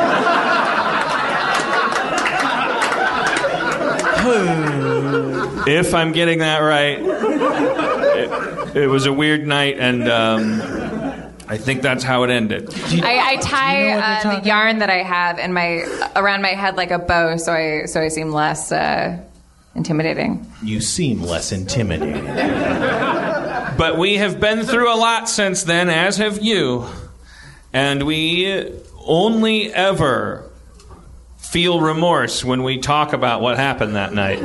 If I'm getting that right, it, it was a weird night, and um, I think that's how it ended. I, I tie you know what uh, you're the talking- yarn that I have in my around my head like a bow, so I so I seem less uh, intimidating. You seem less intimidating. But we have been through a lot since then, as have you, and we only ever feel remorse when we talk about what happened that night.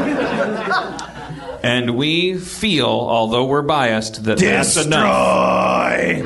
And we feel, although we're biased, that that's enough.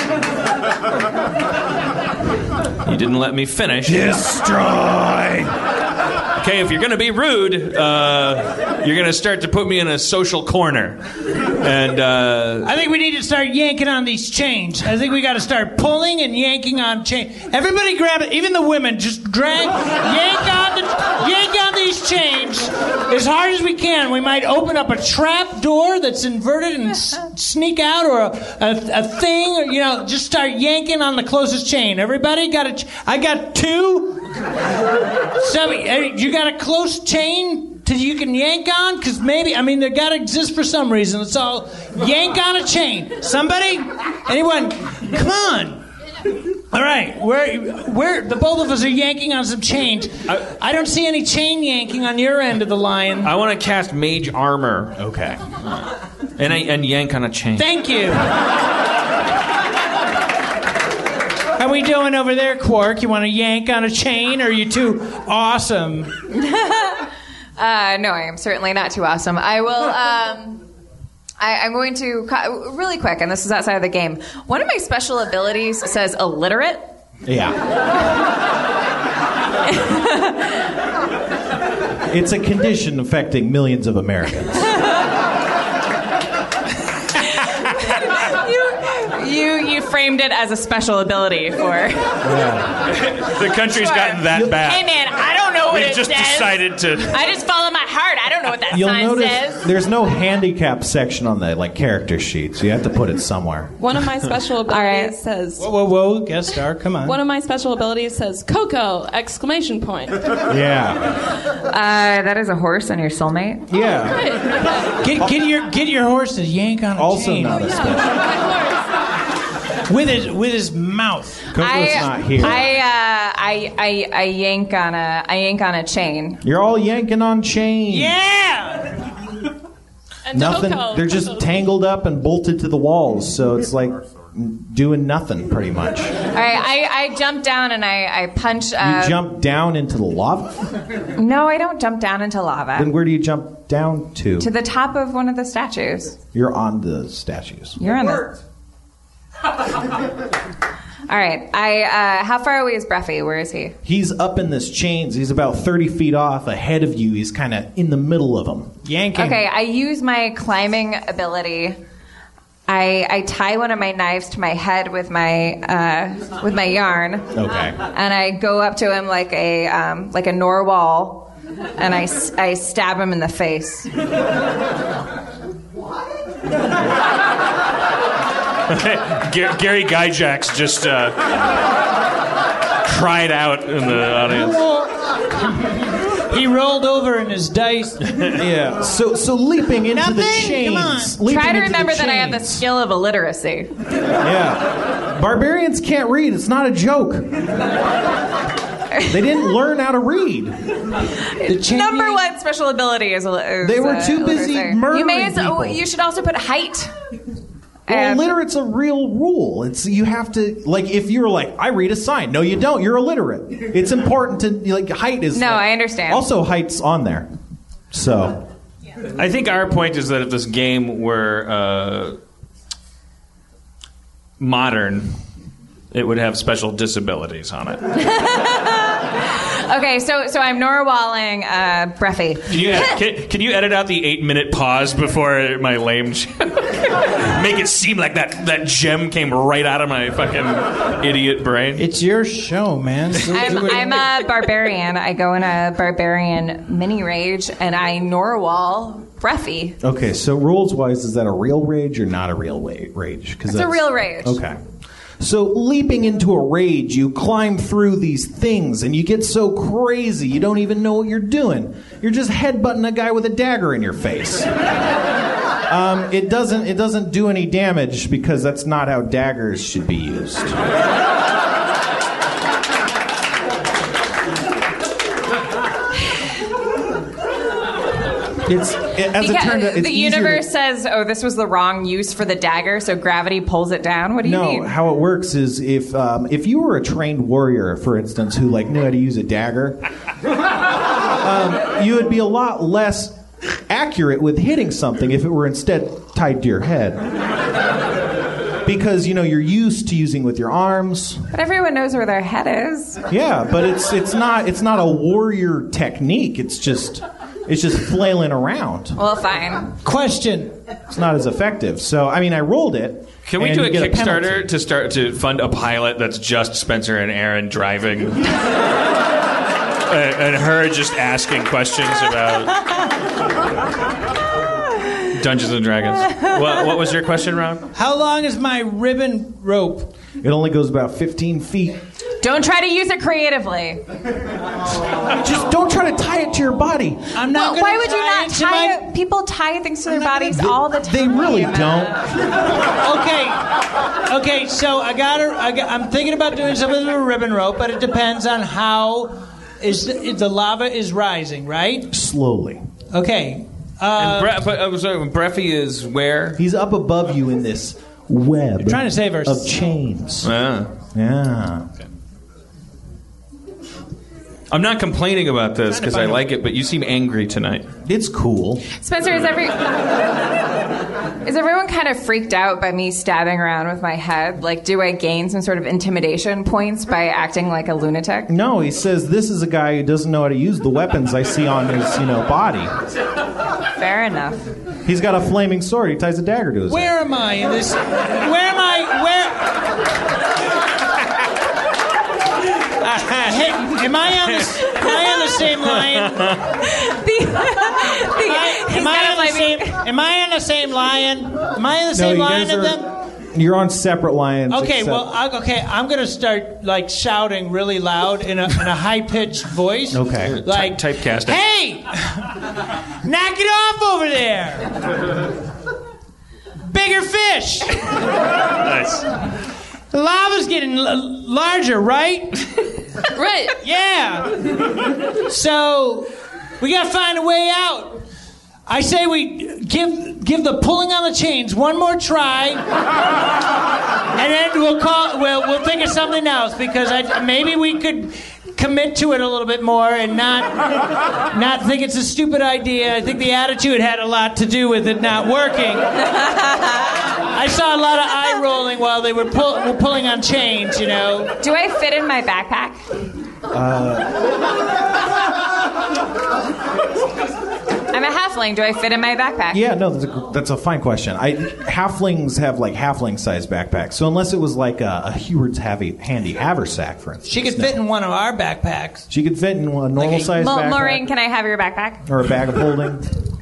You didn't let me finish. Destroy! Okay, if you're going to be rude, uh, you're going to start to put me in a social corner. And uh, I think we need to start yanking on these chains. I think we got to start pulling and yanking on chain. Everybody grab it, even the women. Just drag, yank on the, yank on these chains as hard as we can. We might open up a trap door that's inverted and s- sneak out, or a, a, a thing. Or, you know, just start yanking on the closest chain. Everybody got a. Ch- I got two. So you got a close chain that you can yank on? Because maybe, I mean, they got to exist for some reason. Let's all yank on a chain. Somebody? Anyone? Come on. All right, we're, we're, the both of us are yanking on some chains. I, I don't see any chain yanking on your end of the line. I want to cast Mage Armor. Okay. And, I, and yank on a chain. Thank you. How we doing over there, Quark? You want to yank on a chain, or are you too awesome? uh, no, I am certainly not too awesome. I will... Um, I, I'm going to, really quick, and this is outside of the game. One of my special abilities says illiterate. Yeah. It's a condition affecting millions of Americans. you, you, you framed it as a special ability for... Yeah. The country's Sure. gotten that bad. Hey man, I don't know what We've it just says. decided to... I just follow my heart. I don't know what that You'll sign notice says. there's no handicap section on the like character sheet, so you have to put it somewhere. One of my special abilities says... Whoa, whoa, whoa, guest star, come on. One of my special abilities says Coco! Exclamation point. Yeah. Uh, that is a horse and your soulmate? Yeah. Get, get your get your horse to yank on a Also chain. not a special. With his with his mouth. Coco's I, not here. I, uh, I, I, I yank on a, I yank on a chain. You're all yanking on chains. Yeah. And Nothing. Coco. They're just tangled up and bolted to the walls, so it's like doing nothing pretty much. All right, I, I jump down and I, I punch. Uh, You jump down into the lava? No, I don't jump down into lava. Then where do you jump down to? To the top of one of the statues. You're on the statues. You're on the. All right. I. Uh, how far away is Breffy? Where is he? He's up in this chains. He's about thirty feet off ahead of you. He's kind of in the middle of them. Yanking. Okay. I use my climbing ability. I, I tie one of my knives to my head with my uh, with my yarn. Okay. And I go up to him like a um, like a Norwal, and I, s- I stab him in the face. Gar- Gary Gyjax just uh, cried out in the audience. He rolled over in his dice. Yeah. So so leaping into Nothing. the Come chains. on. leaping Try to into the remember that I have the chains. skill of illiteracy. Yeah. Barbarians can't read. It's not a joke. They didn't learn how to read. The Number one special ability is, is They were uh, too busy illiteracy. murdering You may as oh, people. you should also put height. Well, Um, illiterate's a real rule. It's you have to like if you're like I read a sign. No, you don't. You're illiterate. It's important to like height is. No, like- I understand. Also, height's on there. So I think our point is that if this game were uh, modern, it would have special disabilities on it. Okay, so so I'm Norwalling uh, Breffy. Can you, can, can you edit out the eight-minute pause before my lame joke? Make it seem like that, that gem came right out of my fucking idiot brain. It's your show, man. So I'm, do what you I'm want. a barbarian. I go in a barbarian mini rage, and I Norwal Breffy. okay, so rules wise, is that a real rage or not a real wa- rage? Because It's a real rage. Okay. So leaping into a rage, you climb through these things, and you get so crazy you don't even know what you're doing. You're just headbutting a guy with a dagger in your face. Um, it doesn't. It doesn't do any damage because that's not how daggers should be used. It's it, as it Because turned out, it's the easier to- universe says, "Oh, this was the wrong use for the dagger," so gravity pulls it down. What do you no, mean? how it works is if um, if you were a trained warrior, for instance, who like knew how to use a dagger, um, you would be a lot less accurate with hitting something if it were instead tied to your head. Because you know you're used to using with your arms. But everyone knows where their head is. Yeah, but it's it's not it's not a warrior technique. It's just it's just flailing around. Well, fine. Question. It's not as effective. So I mean, I rolled it. Can we and do a you get Kickstarter penalty. to start to fund a pilot that's just Spencer and Aaron driving, and, and her just asking questions about Dungeons and Dragons? What, what was your question, Rob? How long is my ribbon rope? It only goes about fifteen feet. Don't try to use it creatively. Just don't try to tie it to your body. I'm not. Well, gonna why would you tie not it to tie my- it? People tie things to their bodies all the time. They really don't. Okay, okay. So I got to I got, I'm thinking about doing something with a ribbon rope, but it depends on how is the, if the lava is rising, right? Slowly. Okay. Uh, and Bre- but I was sorry, Breffy is where? He's up above you in this web. You're trying to save our of chains. Ah. Yeah. Okay. I'm not complaining about this because I like it, but you seem angry tonight. It's cool. Spencer, is every is everyone kind of freaked out by me stabbing around with my head? Like, do I gain some sort of intimidation points by acting like a lunatic? No, he says this is a guy who doesn't know how to use the weapons I see on his, you know, body. Fair enough. He's got a flaming sword. He ties a dagger to his Where head. am I in this? Where am I? Where? Uh, hey, am I on the? Am I on the same line? the, Am I, am I on the same? Am I on the same lion? Am I on the same you line guys of are- them? You're on separate lines. Okay, except- well, I, okay, I'm gonna start like shouting really loud in a, in a high pitched voice. Okay. Like Ty- typecasting. Hey, knock it off over there. Bigger fish. Nice. The lava's getting l- larger, right? Right. Yeah. So we gotta find a way out. I say we give give the pulling on the chains one more try, and then we'll call. We'll we'll think of something else because I, maybe we could commit to it a little bit more and not not think it's a stupid idea. I think the attitude had a lot to do with it not working. I saw a lot of eye rolling while they were, pull, were pulling on chains. You know. Do I fit in my backpack? I'm a halfling. Do I fit in my backpack? Yeah, no, that's a, that's a fine question. I halflings have like halfling-sized backpacks, so unless it was like a, a Heward's heavy, handy haversack, for instance, She could fit in one of our backpacks. she could fit in a normal-sized Ma- backpack Maureen, can I have your backpack? or a bag of holding.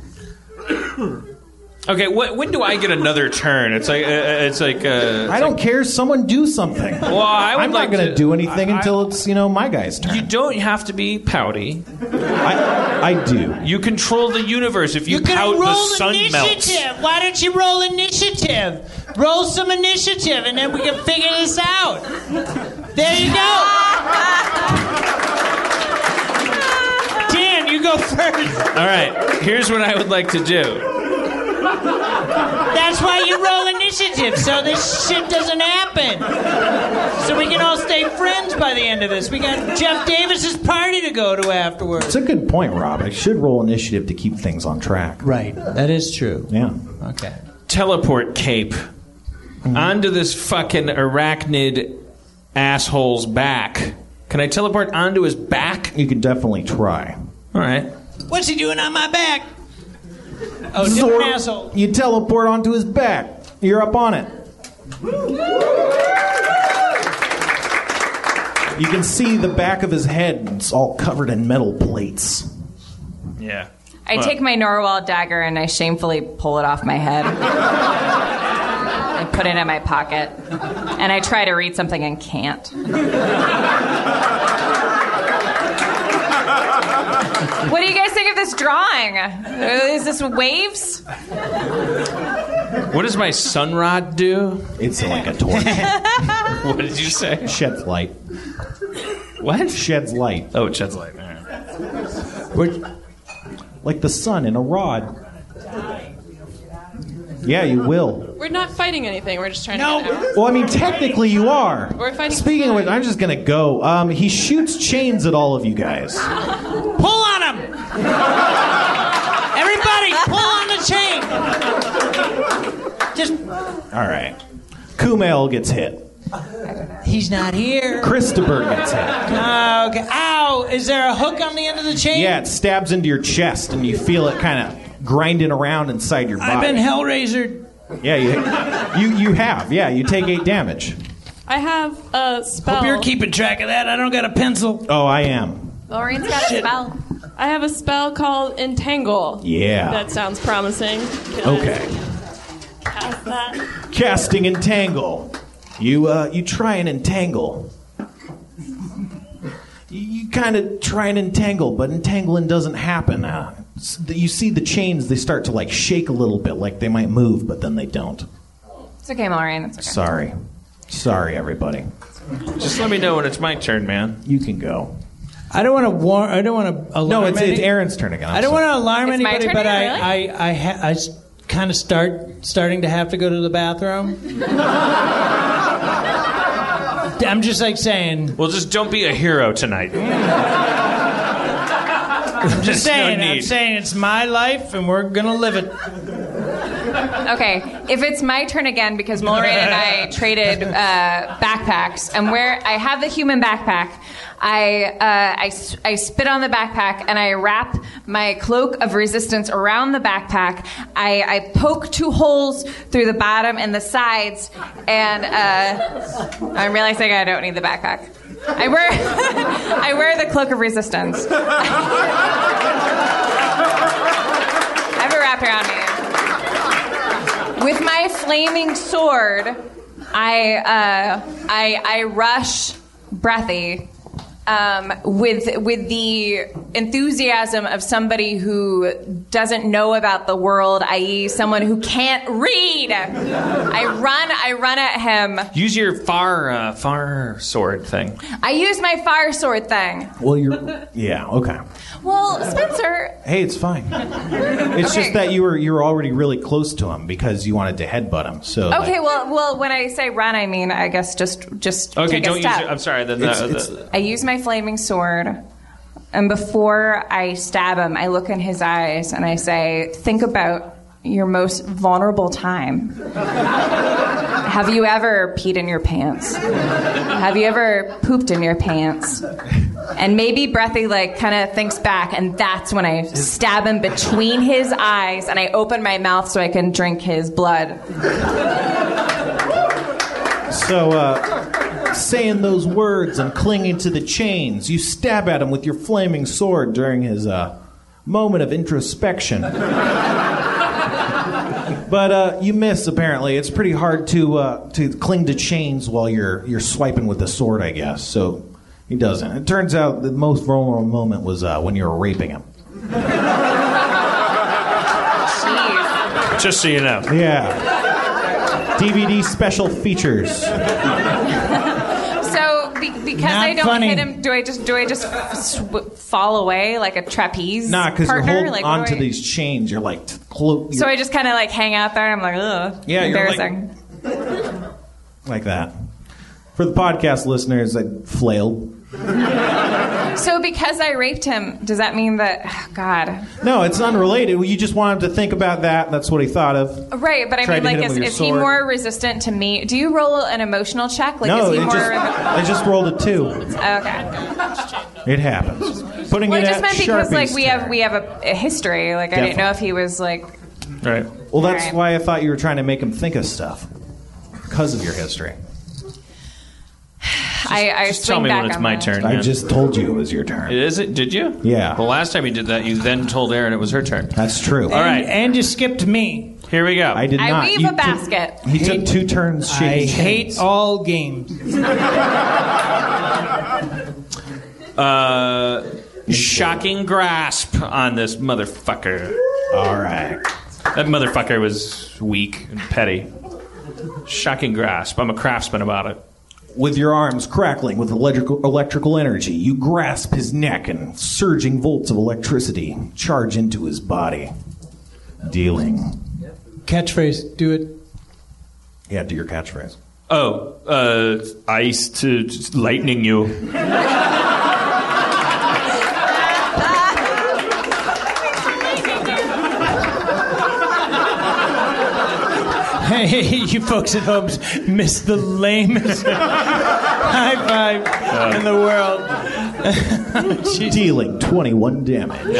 Okay, wh- when do I get another turn? It's like uh, it's like. Uh, I don't care. Someone do something. Well, I would I'm like not going to- to do anything I- until it's you know my guy's turn. You don't have to be pouty. I, I do. You control the universe. If you You're pout, gonna the roll sun melts. initiative. Why don't you roll initiative? Roll some initiative, and then we can figure this out. There you go. Dan, you go first. All right, here's what I would like to do. That's why you roll initiative, so this shit doesn't happen. So we can all stay friends by the end of this. We got Jeff Davis's party to go to afterwards. It's a good point, Rob. I should roll initiative to keep things on track. Right. That is true. Yeah. Okay. Teleport cape onto this fucking arachnid asshole's back. Can I teleport onto his back? You could definitely try. All right. What's he doing on my back? Oh, Zor- different asshole. You teleport onto his back. You're up on it. You can see the back of his head. It's all covered in metal plates. Yeah. I Well, take my Norwal dagger and I shamefully pull it off my head. I put it in my pocket. And I try to read something and can't. What do you guys think of this drawing? Is this waves? What does my sunrod do? It's like a torch. What did you say? Sheds light. What? Sheds light. Oh, it sheds light. All right. We're- like the sun in a rod. Yeah, you will. We're not fighting anything. We're just trying No. to get out. Well, I mean, technically you are. We're fighting Speaking of which, I'm just going to go. Um, he shoots chains at all of you guys. Pull on him! Everybody, pull on the chain! Just. All right. Kumail gets hit. He's not here. Christopher gets hit. Oh, okay. Ow! Is there a hook on the end of the chain? Yeah, it stabs into your chest, and you feel it kind of grinding around inside your body. I've been Hellraisered. Yeah, you, you you have. Yeah, you take eight damage. I have a spell. Hope you're keeping track of that. I don't got a pencil. Oh, I am. Maureen's got a spell. I have a spell called Entangle. Yeah. That sounds promising. Can Okay. I cast that? Casting Entangle. You uh, you try and entangle kind of try and entangle, but entangling doesn't happen. Uh, you see the chains, they start to like shake a little bit, like they might move, but then they don't. It's okay, Maureen. It's okay. Sorry. Sorry, everybody. Just let me know when it's my turn, man. You can go. I don't want to warn. I don't want to alarm. No, it's, any- it's Aaron's turn again. I'm I don't sorry. want to alarm It's my anybody, turn but again, I, really? I, I, ha- I kind of start starting to have to go to the bathroom. I'm just like saying. Well, just don't be a hero tonight. I'm just saying. no I'm need. saying it's my life, and we're gonna live it. Okay, if it's my turn again, because Maureen and I traded uh, backpacks, and where I have the human backpack, I, uh, I, s- I spit on the backpack and I wrap my cloak of resistance around the backpack. I, I poke two holes through the bottom and the sides, and uh, I'm realizing I don't need the backpack. I wear I wear the cloak of resistance. I have it wrapped around me. With my flaming sword, I uh, I, I rush Breathy um, with with the enthusiasm of somebody who doesn't know about the world, that is, someone who can't read. I run I run at him. Use your far uh, far sword thing. I use my fire sword thing. Well, you're... Yeah, okay. Well, Spencer. Hey, it's fine. It's Okay. just that you were you were already really close to him because you wanted to headbutt him. So Okay, like, well, well, when I say run, I mean I guess just just Okay, take don't a use step. your, I'm sorry. Then the, It's- the- it's- I use my flaming sword, and before I stab him, I look in his eyes and I say, "Think about your most vulnerable time. Have you ever peed in your pants? Have you ever pooped in your pants?" And maybe Breathy like kind of thinks back, and that's when I stab him between his eyes, and I open my mouth so I can drink his blood. so uh, saying those words and clinging to the chains, you stab at him with your flaming sword during his uh, moment of introspection. But uh, you miss. Apparently, it's pretty hard to uh, to cling to chains while you're you're swiping with the sword, I guess. So he doesn't. It turns out the most vulnerable moment was uh, when you were raping him. Jeez. just so you know. Yeah. D V D special features. So be- because Not I don't funny. hit him, do I just do I just sw- fall away like a trapeze Nah, because you're partner? holding Like, what do onto I- these chains. You're like t- clo- So I just kind of like hang out there. And I'm like, ugh, Yeah, you're like- embarrassing. like that. For the podcast listeners, I flailed. So because I raped him, does that mean that? God. No, it's unrelated. You just want him to think about that. That's what he thought of. Right, but I Tried mean, to hit like, him is, with your is he sword. more resistant to me? Do you roll an emotional check? Like, no, is he it more? just, I just rolled a two. Okay. It happens. Putting Well, I it just at meant because like Sharpie's we turn. have we have a, a history. Like I didn't know if he was like. Right. Well, that's Right. why I thought you were trying to make him think of stuff because of your history. I, I Just swing tell me back when it's on my that. turn. I man. just told you it was your turn. Is it? Did you? Yeah. The last time you did that, you then told Erin it was her turn. That's true. All right. And, and you skipped me. Here we go. I did I not. weave You a took- basket. he took two turns I shaking hate chains. all games. Uh, shocking grasp on this motherfucker. All right. That motherfucker was weak and petty. Shocking grasp. I'm a craftsman about it. With your arms crackling with electrical, electrical energy, you grasp his neck and surging volts of electricity charge into his body, dealing. Catchphrase, do it. Yeah, do your catchphrase. Oh, uh, ice to lightning you. Hey, you folks at home missed the lamest high five in the world. Jeez. Dealing twenty-one damage.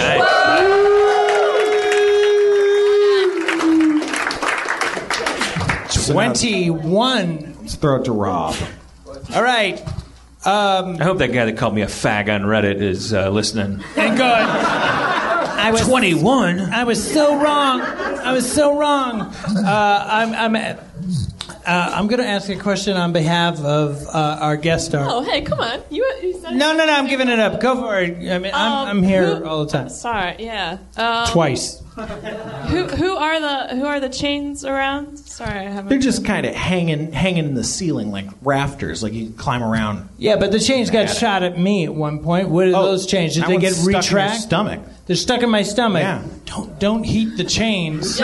twenty-one. Let's throw it to Rob. All right. Um, I hope that guy that called me a fag on Reddit is uh, listening. and good. I was twenty-one? I was so wrong. I was so wrong. Uh, I'm, I'm Uh, I'm going to ask a question on behalf of uh, our guest star. Oh, hey, come on. You, you said No, no, no. I'm giving it up. Go for it. I mean, I'm, Um, I'm here who- all the time. Sorry, yeah. Um, Twice. Who who are the who are the chains around? Sorry, I haven't. They're just kind of hanging, hanging in the ceiling like rafters, like you can climb around. Yeah, but the chains got shot at me at one point. What are Oh, those chains? Did that they one's get stuck in your retract? stomach. They're stuck in my stomach. Yeah. Don't don't heat the chains.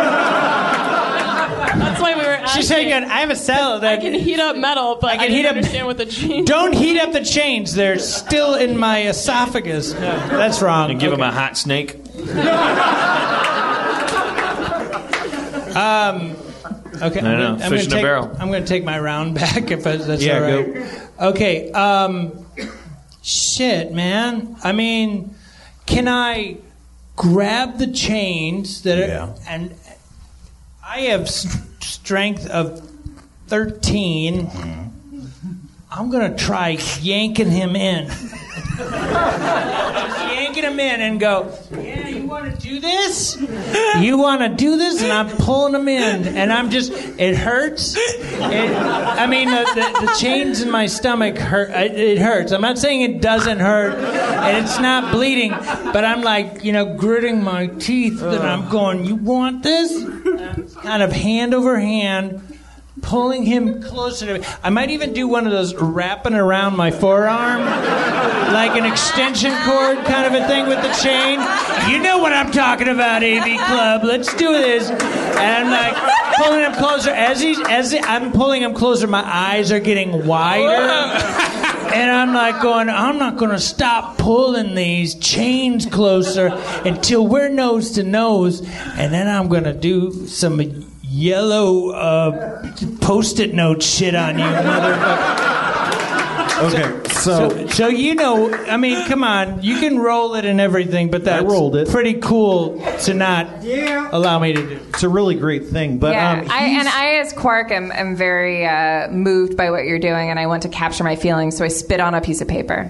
That's why we were asking. She's saying, I have a cell that I can heat up metal, but I, I can didn't heat up- understand what the chains. Don't heat up the chains. They're still in my esophagus. No, that's wrong. And give Okay. him a hot snake. Um, okay, I don't know. I'm gonna Fish in a take, barrel. I'm going to take my round back if that's Yeah, all right. Okay. Um, shit, man. I mean, can I grab the chains that Yeah. are, and I have s- strength of thirteen. I'm going to try yanking him in. yanking him in and go, yeah, you want to do this? You want to do this? And I'm pulling him in. And I'm just, it hurts. It, I mean, the, the, the chains in my stomach hurt. It, it hurts. I'm not saying it doesn't hurt. And it's not bleeding. But I'm like, you know, gritting my teeth. And I'm going, you want this? And I'm kind of hand over hand. Pulling him closer to me. I might even do one of those wrapping around my forearm, like an extension cord kind of a thing with the chain. You know what I'm talking about, A V Club. Let's do this. And I'm like pulling him closer. As he's as he, I'm pulling him closer, my eyes are getting wider. And I'm like going, I'm not going to stop pulling these chains closer until we're nose to nose. And then I'm going to do some yellow uh, post-it note shit on you, motherfucker. Okay, so, so so you know, I mean, come on, you can roll it and everything, but that's I rolled it. pretty cool to not allow me to do. It's a really great thing, but yeah, um, I, he's- and I, as Quark, am, am very uh, moved by what you're doing, and I want to capture my feelings, so I spit on a piece of paper.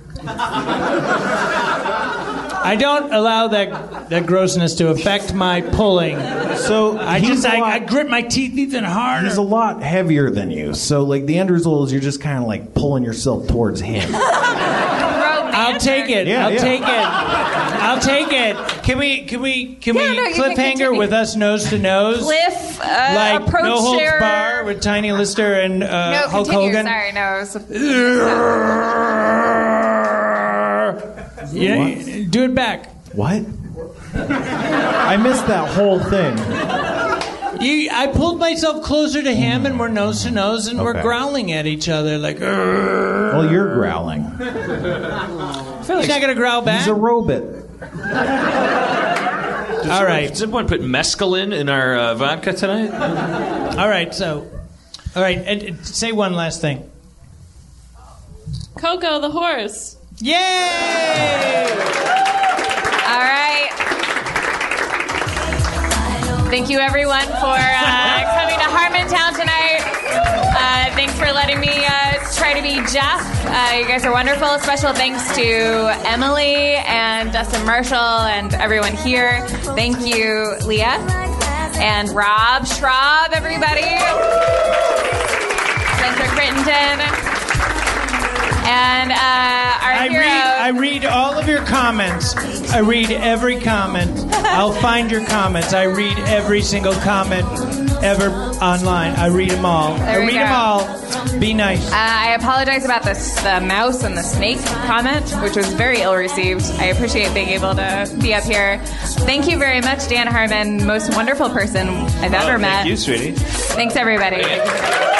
I don't allow that that grossness to affect my pulling. So I he's just a I, lot- I grit my teeth even harder. He's a lot heavier than you, so like the end result is you're just kind of like pulling yourself towards him. I'll take it. Yeah, I'll yeah. take it. I'll take it. Can we? Can we? Can Yeah, we no, you can cliffhanger continue. with us nose to nose? Cliff, uh, like approach No Holds share. Bar with Tiny Lister and uh, No, Hulk continue. Hogan. Sorry, no. It was Yeah, do it back. What? I missed that whole thing. You, I pulled myself closer to him, and we're nose to nose, and we're Okay. growling at each other like. "Urgh." Well, you're growling. He's not gonna growl back. He's a robot. All right. Did someone put mescaline in our uh, vodka tonight? All right. So, all right. And, and say one last thing. Coco the horse. Yay! All right. Thank you, everyone, for uh, coming to Harmontown tonight. Uh, thanks for letting me uh, try to be Jeff. Uh, you guys are wonderful. Special thanks to Emily and Dustin Marshall and everyone here. Thank you, Leah. And Rob Schraub, everybody. Spencer Crittenden. And uh, our I hero... read, I read all of your comments. I read every comment. I'll find your comments. I read every single comment ever online. I read them all. There I we read go. them all. Be nice. Uh, I apologize about this, the mouse and the snake comment, which was very ill received. I appreciate being able to be up here. Thank you very much, Dan Harmon, most wonderful person I've ever Oh, met. thank you, sweetie. Thanks, everybody.